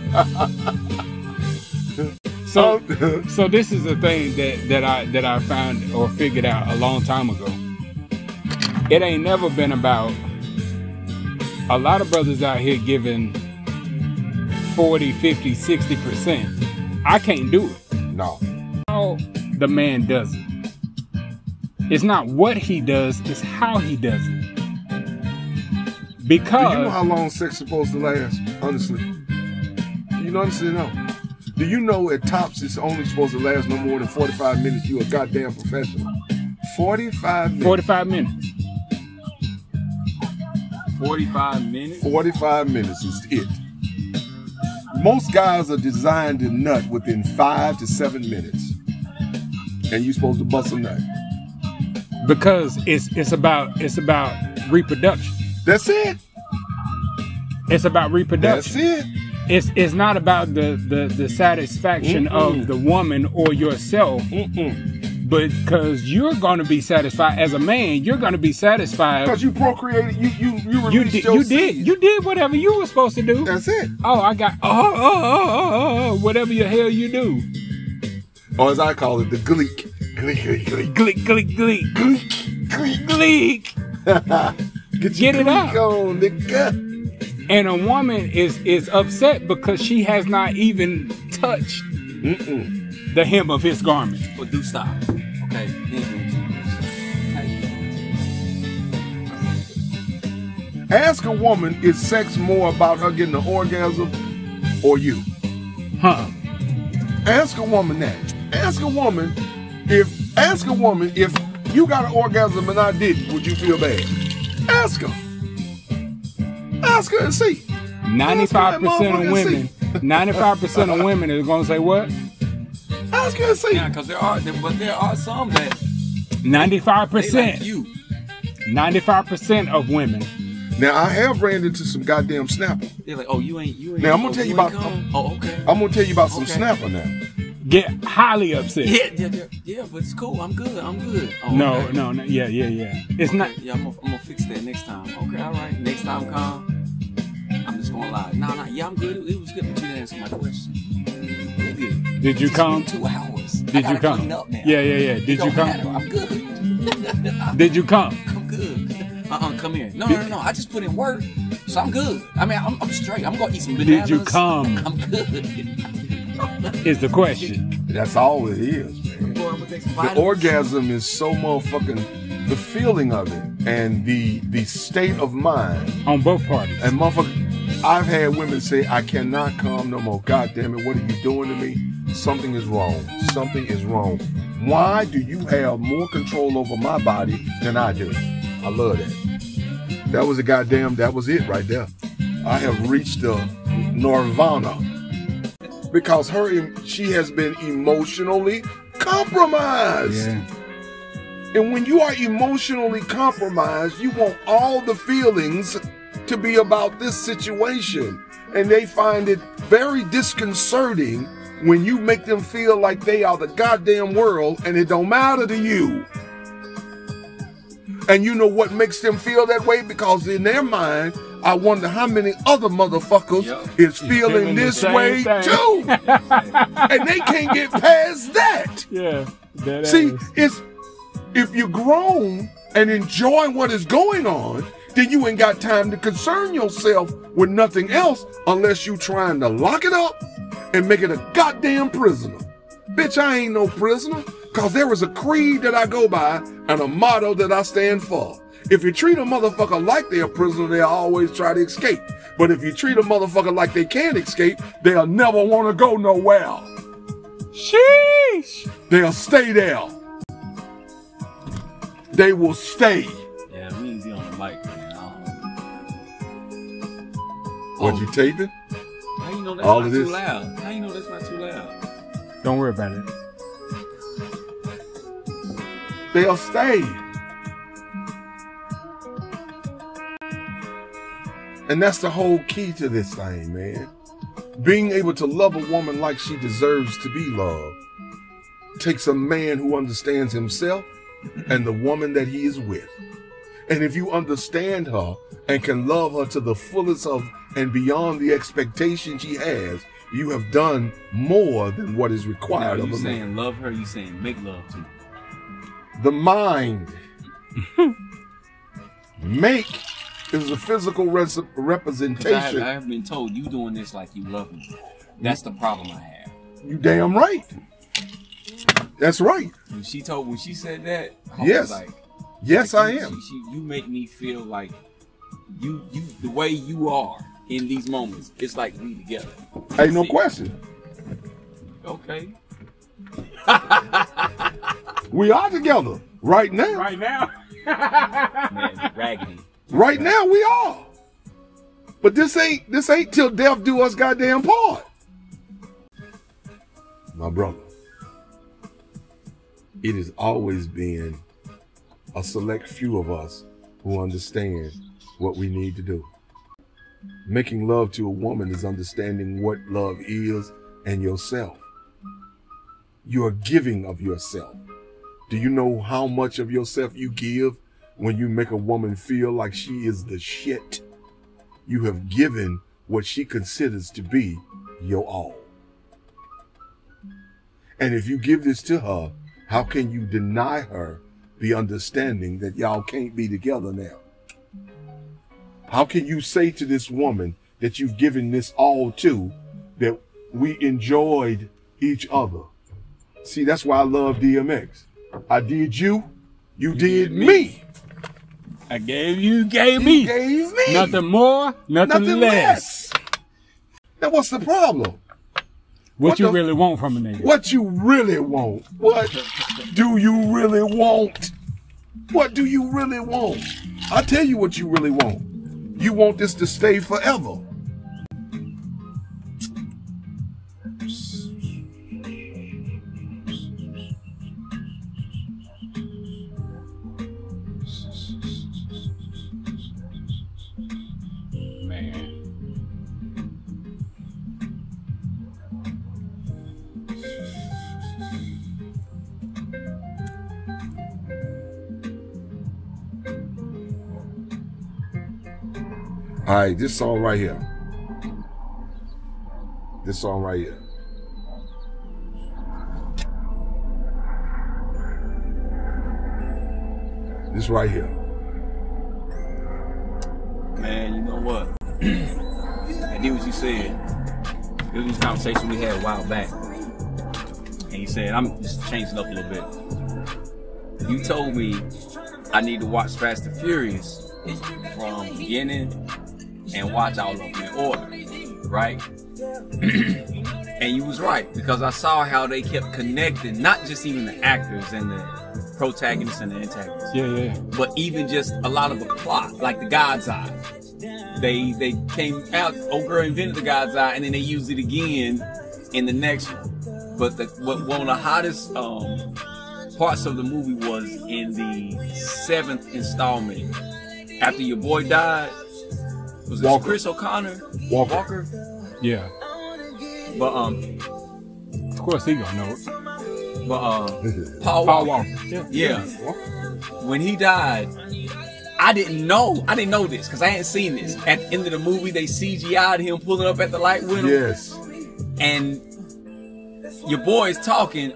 So this is the thing that I found or figured out a long time ago. It ain't never been about a lot of brothers out here giving 40, 50, 60%. I can't do it. No. How the man does it. It's not what he does, it's how he does it. Because Do you know how long sex is supposed to last? Honestly. You honestly know. Do you know at tops it's only supposed to last no more than 45 minutes? You a goddamn professional. 45 minutes. 45 minutes. 45 minutes? 45 minutes is it. Most guys are designed to nut within 5 to 7 minutes. And you're supposed to bust a nut. Because it's about reproduction. That's it. It's about reproduction. That's it. It's not about the satisfaction of the woman or yourself, but because you're going to be satisfied as a man, you're going to be satisfied Because you procreated, you released your seed. you did whatever you were supposed to do. That's it. Oh, I got whatever the hell you do. Or as I call it, the gleek. Gleek, gleek, gleek. Gleek, gleek, gleek, Gleek, gleek. gleek. Get Get it gleek out. on, nigga. And a woman is upset because she has not even touched the hem of his garment. But do stop. Okay. You ain't doing too much. Ask a woman, is sex more about her getting an orgasm or you? Huh. Ask a woman that. Ask a woman if you got an orgasm and I didn't, would you feel bad? Ask her. Ask her and see. 95% of women, 95% of women is gonna say what? Ask her and see. Yeah, because there are some that 95%. they like you. 95% of women. Now I have ran into some goddamn snapper. They're like, oh, you ain't. Now, I'm gonna tell you about- Oh, okay. I'm gonna tell you about some Okay. snapper now. Get highly upset. Yeah, but it's cool. I'm good. Oh, No, okay. no, yeah. It's not. Yeah, I'm gonna fix that next time. Okay, all right. Next time, come. I'm just gonna lie. No, yeah, I'm good. It was good, but you didn't answer my question. You're good. Did you It's come? been 2 hours. Did you come? Clean up now. Yeah. It Did you don't come? matter. I'm good. Did you come? I'm good. Come here. No. I just put in work, so I'm good. I mean, I'm straight. I'm gonna eat some bananas. Did you come? I'm good. Is the question. That's all it is, man. Boy, I'm gonna take some The vitamins. orgasm is so motherfucking, the feeling of it and the state of mind. On both parties. And motherfucker, I've had women say, I cannot come no more. God damn it, what are you doing to me? Something is wrong. Something is wrong. Why do you have more control over my body than I do? I love that. That was it right there. I have reached the nirvana. Because she has been emotionally compromised. Yeah. And when you are emotionally compromised, you want all the feelings to be about this situation. And they find it very disconcerting when you make them feel like they are the goddamn world and it don't matter to you. And you know what makes them feel that way? Because in their mind, I wonder how many other motherfuckers is feeling this the same way thing. too. And they can't get past that. Yeah. That See, is. if you're grown and enjoying what is going on, then you ain't got time to concern yourself with nothing else unless you trying to lock it up and make it a goddamn prisoner. Bitch, I ain't no prisoner. Because there is a creed that I go by and a motto that I stand for. If you treat a motherfucker like they're a prisoner, they'll always try to escape. But if you treat a motherfucker like they can't escape, they'll never want to go nowhere. Sheesh. They'll stay there. They will stay. Yeah, we easy on the mic, man. What, you taping? How you know that's All not of too this? loud? How you know that's not too loud? Don't worry about it. They'll stay. And that's the whole key to this thing, man. Being able to love a woman like she deserves to be loved takes a man who understands himself and the woman that he is with. And if you understand her and can love her to the fullest of and beyond the expectation she has, you have done more than what is required Now, of you a saying man. love her? You saying make love to her? The mind. Make is a physical Because representation. I have been told you doing this like you love me. That's the problem I have. You damn right. That's right. When she said that, I Yes. was like, Yes, like, I you- am. you make me feel like you the way you are in these moments. It's like we together. Ain't no question. Okay. We are together right now. Right now. Man, raggedy. Right now we are. But this ain't till death do us goddamn part. My brother, it has always been a select few of us who understand what we need to do. Making love to a woman is understanding what love is and yourself. You are giving of yourself. Do you know how much of yourself you give when you make a woman feel like she is the shit? You have given what she considers to be your all. And if you give this to her, how can you deny her the understanding that y'all can't be together now? How can you say to this woman that you've given this all to, that we enjoyed each other? See, that's why I love DMX. I did you, you did me. I gave you, gave You me. gave me. Nothing more, nothing less. Now what's the problem? What you the- really want from a nigga? What you really want? What do you really want? What do you really want? I'll tell you what you really want. You want this to stay forever. Man. All right, this song right here. This song right here. This right here. Man, you know what? I did what you said. It was a conversation we had a while back. And you said, I'm just changing up a little bit. You told me I need to watch Fast and Furious from beginning and watch all of them in order, right? And you was right, because I saw how they kept connecting, not just even the actors and the protagonists and the antagonists, Yeah. but even just a lot of the plot, like the God's Eye. They came out, old girl invented the God's Eye, and then they used it again in the next one. But one of the hottest parts of the movie was in the 7th installment. After your boy died, was it Walker. Chris O'Connor? Walker. Yeah. But Of course he gonna know it. Paul Paul Walker. Walker. Yeah. Yeah. When he died, I didn't know this because I hadn't seen this. At the end of the movie, they CGI'd him pulling up at the light with him. Yes. And your boy is talking,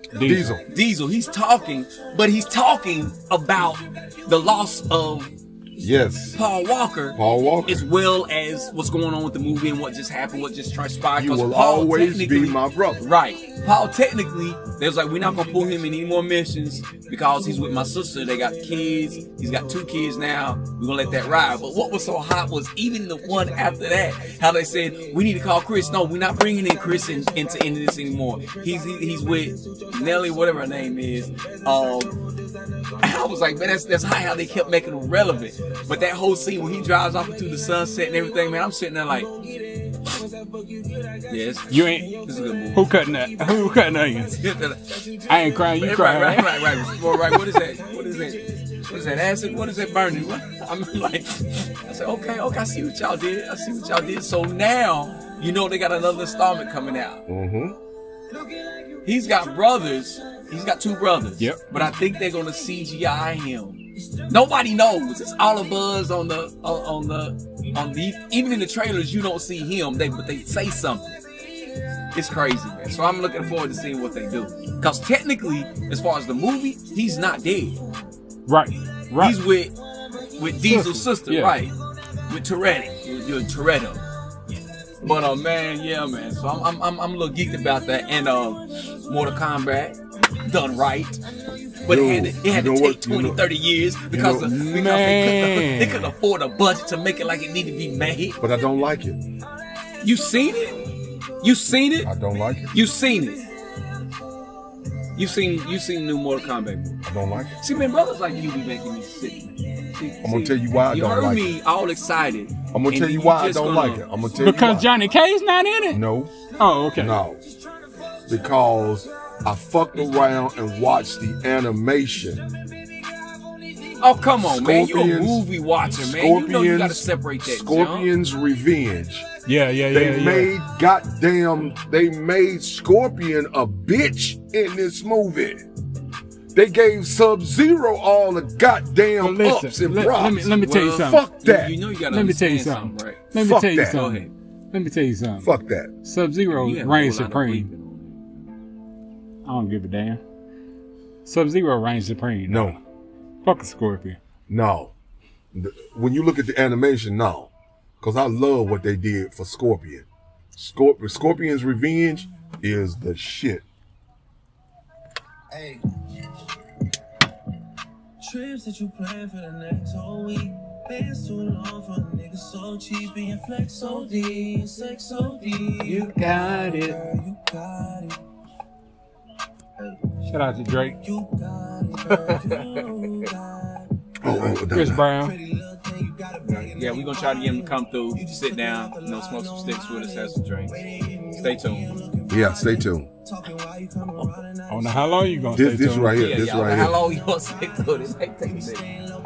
Diesel. Diesel, he's talking, but he's talking about the loss of Yes. Paul Walker. Paul Walker. As well as what's going on with the movie and what just happened, what just transpired. You will Paul always be my brother. Right. Paul technically, they was like, we're not gonna pull him in any more missions because he's with my sister. They got kids. He's got 2 kids now. We're gonna let that ride. But what was so hot was even the one after that, how they said, we need to call Chris. No, we're not bringing in Chris into this anymore. He's with Nelly, whatever her name is. I was like, man, that's high how they kept making him relevant. But that whole scene when he drives off into the sunset and everything, man, I'm sitting there like, yes, You ain't. this is a good movie. Who cutting that? Who cutting onions? I ain't crying. You crying? Right. What is that? What is that? Acid? What is that burning? I'm like, I said, okay, I see what y'all did. So now, you know they got another installment coming out. Mm-hmm. He's got brothers. He's got 2 brothers. Yep. But I think they're gonna CGI him. Nobody knows. It's all a buzz on the even in the trailers you don't see him. But they say something. It's crazy, man. So I'm looking forward to seeing what they do. Because technically, as far as the movie, he's not dead. Right. He's with Diesel's sister, Yeah. right? With Toretto. But man, yeah, man. So I'm a little geeked about that. And Mortal Kombat done right. But Dude, it had to take 20, 30 years because they couldn't afford a budget to make it like it needed to be made. But I don't like it. You seen it? You seen it? I don't like it. You seen it? You seen new Mortal Kombat movie? I don't like it. See, man, brothers like you be making me sick. I'm gonna tell you why I you don't heard like me it. all excited. I'm gonna tell you why I don't like it. I'm gonna tell you Because why. Johnny K's not in it? No. Oh, okay. No. Because I fucked around and watched the animation. Oh, come on, man. You a Scorpions- movie watcher, man. You know you gotta separate that, Scorpion's Revenge. Yeah. They made Scorpion a bitch in this movie. They gave Sub-Zero all the goddamn Well, ups and props. let me tell you something. Fuck that. You know you gotta Let me tell you understand something. right? Let me Fuck tell you that. Go something. ahead. Let me tell you something. Fuck that. Sub-Zero You have a reigns whole lot of supreme. bleeping on I don't give a damn. Sub-Zero reigns supreme. No. Fuck a Scorpion. No. When you look at the animation, no. Because I love what they did for Scorpion. Scorpion's Revenge is the shit. Hey. Trips that you plan for the next whole week. Bands too long for a nigga so cheap. Being flex so deep, sex so deep. You got it. Girl, you got it. Shout out to Drake. You got it, girl, you got it. Chris Brown. Pretty little thing, you gotta bring it. Yeah, we're gonna try to get him to come through, sit down, smoke some sticks with us, have some drinks. Stay tuned. Yeah, stay tuned. Talking while you come around and I don't know how long you gonna This stay tuned. right here. Yeah, This y'all, right how here. long you gonna stay through this? Hey, take a minute.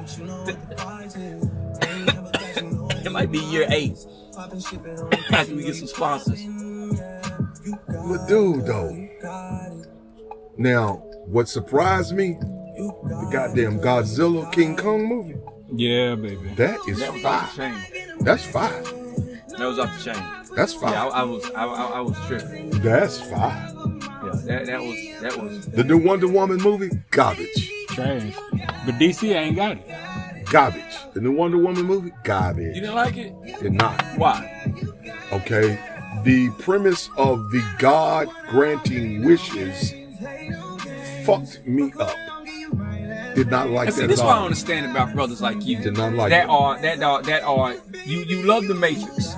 It might be year 8 after we get some sponsors. But dude, though. Now, what surprised me, the goddamn Godzilla King Kong movie. Yeah, baby. That is That was off the fire. chain. That's fire. That was off the chain. That's Yeah, fire. I was tripping. That's fire. Yeah, that was. The new Wonder Woman movie, garbage. Trash. But DC ain't got it. Garbage. The new Wonder Woman movie, You garbage. didn't like it? Did not. Why? Okay. The premise of the God granting wishes fucked me up. Did not like And see, that this at is what I all. understand about brothers like you. Did not like that it. are you love the Matrix.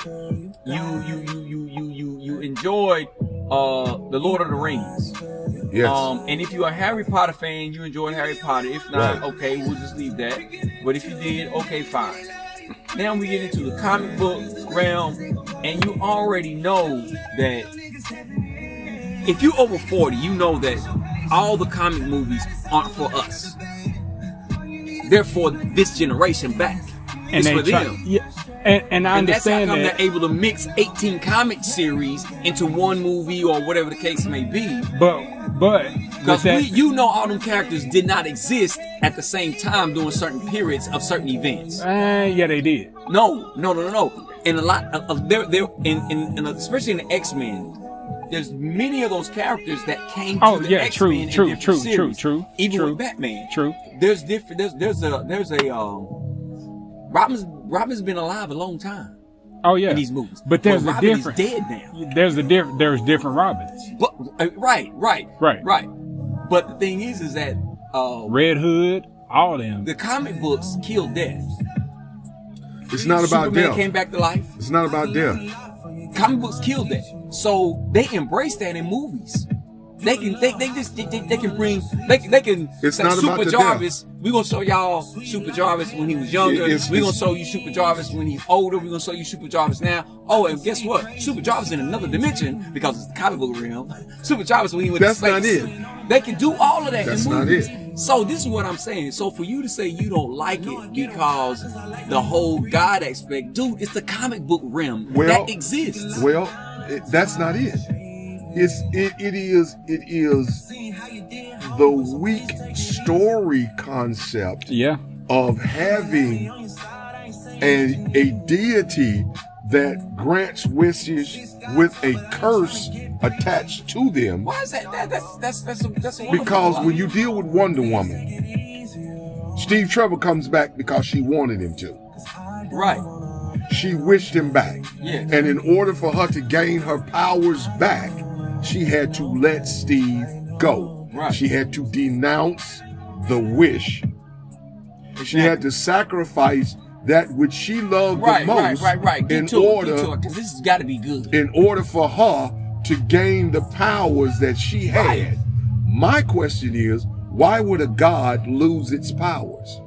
You enjoyed the Lord of the Rings. Yes. And if you're a Harry Potter fan, you enjoyed Harry Potter. If not, Right. okay, we'll just leave that. But if you did, okay, fine. Now we get into the comic book realm, and you already know that if you're over 40, you know that all the comic movies aren't for us. They're for this generation back. It's for them. Yeah, and I And that's how understand come that. they're able to mix 18 comic series into one movie or whatever the case may be. But Because with that, you know all them characters did not exist at the same time during certain periods of certain events. yeah, they did. No. And a lot of especially in the X-Men, there's many of those characters that came to the X-Men in different series. Even with Batman. True. There's a Robin's been alive a long time. Oh yeah, in these movies. But there's a Robin difference. Is dead now. There's different Robins. But right. But the thing is that Red Hood, all of them. The comic books kill death. It's not about Superman death. came back to life. It's not about death. Comic books kill death. So they embrace that in movies. They can bring It's say not Super about the Jarvis. We're gonna show y'all Super Jarvis when he was younger. We're gonna show you Super Jarvis when he's older. We're gonna show you Super Jarvis now. Oh, and guess what? Super Jarvis in another dimension because it's the comic book realm. Super Jarvis when he went to space. That's not it. They can do all of that That's in not movies. it. So this is what I'm saying. So for you to say you don't like it because the whole God aspect, dude, it's the comic book realm that exists. Well, that's not it. It is the weak story concept of having a deity that grants wishes with a curse attached to them. Why is that? That's a because when you deal with Wonder Woman, Steve Trevor comes back because she wanted him to. Right. She wished him back. Yeah. And in order for her to gain her powers back, she had to let Steve go. Right. She had to denounce the wish. She had to sacrifice that which she loved the most in order, because this has got to be good. In order for her to gain the powers that she had. Right. My question is, why would a god lose its powers?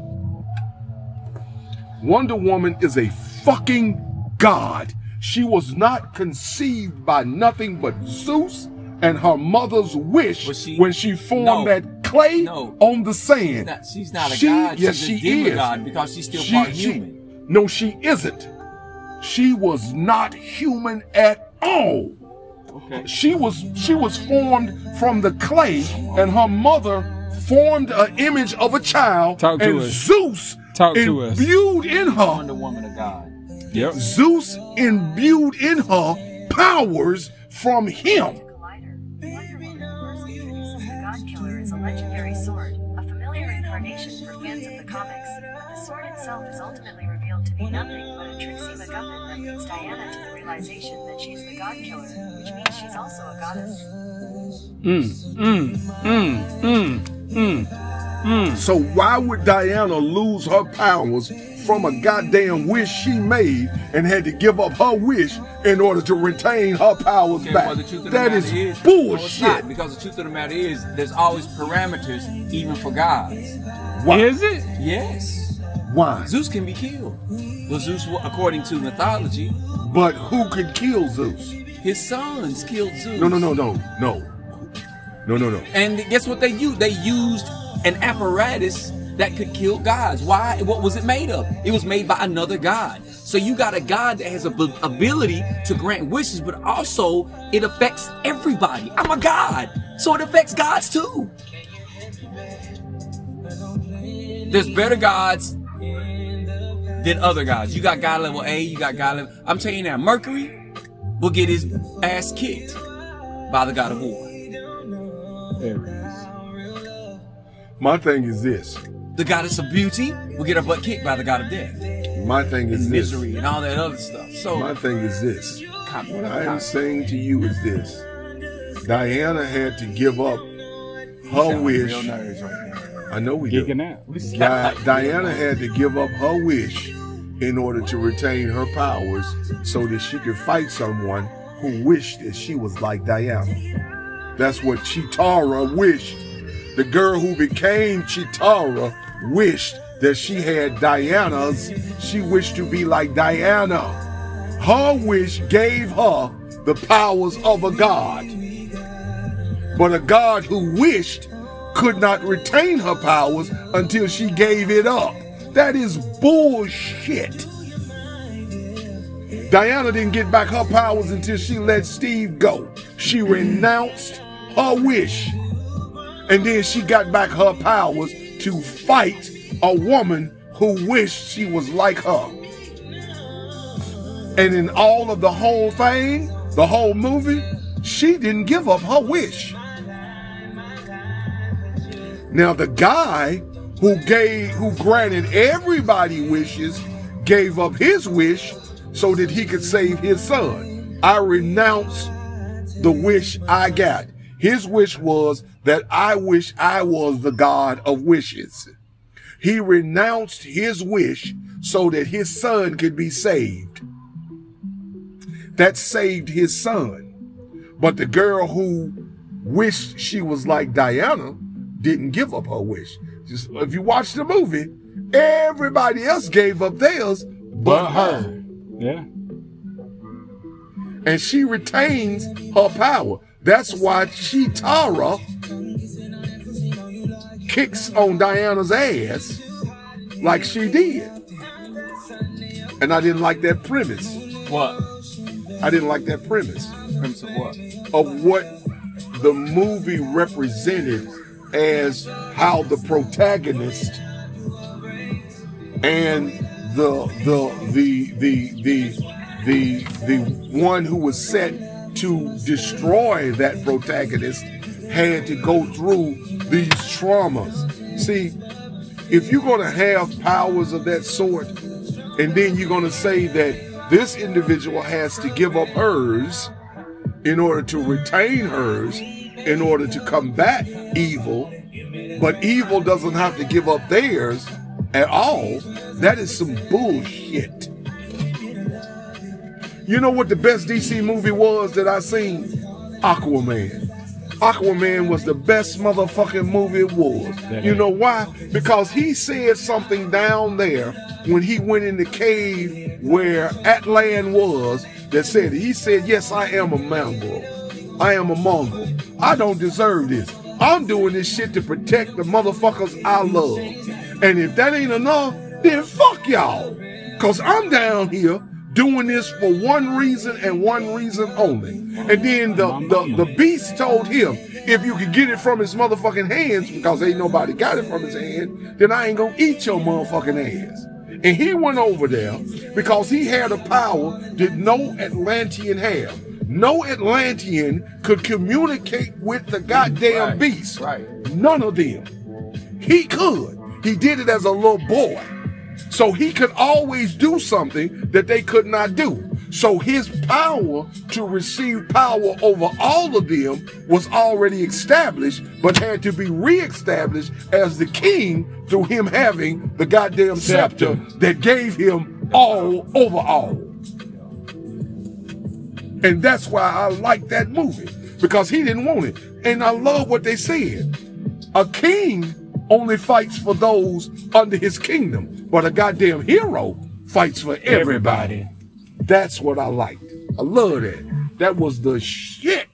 Wonder Woman is a fucking god. She was not conceived by nothing but Zeus and her mother's wish when she formed that clay on the sand. She's not a god. Yes, she's she a demigod is. because she's still part human. No, she isn't. She was not human at all. Okay. She was formed from the clay, and her mother formed an image of a child. Zeus imbued in her. Wonder Woman, a god. Yep. Zeus imbued in her powers from him. The God Killer is a legendary sword, a familiar incarnation for fans of the comics. The sword itself is ultimately revealed to be nothing but a tricksy MacGuffin that leads Diana to the realization that she's the God Killer, which means she's also a goddess. So why would Diana lose her powers from a goddamn wish she made and had to give up her wish in order to retain her powers back? Well, the truth of the that matter is bullshit. bullshit. No, it's not, because the truth of the matter is there's always parameters even for gods. Why? Is it? Yes. Why? Zeus can be killed. Well, Zeus, according to mythology. But who could kill Zeus? His sons killed Zeus. No. And guess what they used? They used an apparatus that could kill gods. Why? What was it made of? It was made by another god. So you got a god that has the ability to grant wishes, but also it affects everybody. I'm a god, so it affects gods too. There's better gods than other gods. You got god level A, you got god level... I'm telling you now, Mercury will get his ass kicked by the god of war. There it is. My thing is this. The goddess of beauty will get her butt kicked by the god of death. My thing is and this. Misery and all that other stuff. So my thing is this. What I am saying to you is this. Diana had to give up her wish. Real nerds right now. I know we do. Diana had to give up her wish in order to retain her powers so that she could fight someone who wished that she was like Diana. That's what Chitara wished. The girl who became Chitara wished that she had Diana's. She wished to be like Diana. Her wish gave her the powers of a god. But a god who wished could not retain her powers until she gave it up. That is bullshit. Diana didn't get back her powers until she let Steve go. She renounced her wish. And then she got back her powers to fight a woman who wished she was like her. And in all of the whole thing, the whole movie, she didn't give up her wish. Now the guy who granted everybody wishes, gave up his wish so that he could save his son. I renounce the wish I got. His wish was that I wish I was the God of wishes. He renounced his wish so that his son could be saved. That saved his son. But the girl who wished she was like Diana didn't give up her wish. Just, if you watch the movie, everybody else gave up theirs but her. Yeah. And she retains her power. That's why Cheetara kicks on Diana's ass like she did. And I didn't like that premise. What? I didn't like that premise. Premise of what? Of what the movie represented as how the protagonist and the one who was set to destroy that protagonist had to go through these traumas. See, if you're going to have powers of that sort, and then you're going to say that this individual has to give up hers in order to retain hers, in order to combat evil, but evil doesn't have to give up theirs at all, that is some bullshit. You know what the best DC movie was that I seen? Aquaman. Aquaman was the best motherfucking movie it was. You know why? Because he said something down there when he went in the cave where Atlan was that said, he said, yes, I am a mongrel. I am a mongrel. I don't deserve this. I'm doing this shit to protect the motherfuckers I love. And if that ain't enough, then fuck y'all. Because I'm down here doing this for one reason and one reason only. And then the beast told him, if you could get it from his motherfucking hands, because ain't nobody got it from his hand, then I ain't gonna eat your motherfucking ass. And he went over there because he had a power that no Atlantean had. No Atlantean could communicate with the goddamn beast. Right. None of them. He could. He did it as a little boy. So he could always do something that they could not do. So his power to receive power over all of them was already established, but had to be reestablished as the king through him having the goddamn scepter that gave him all over all. And that's why I like that movie, because he didn't want it. And I love what they said. A king only fights for those under his kingdom, but a goddamn hero fights for everybody. That's what I liked. I love that. That was the shit.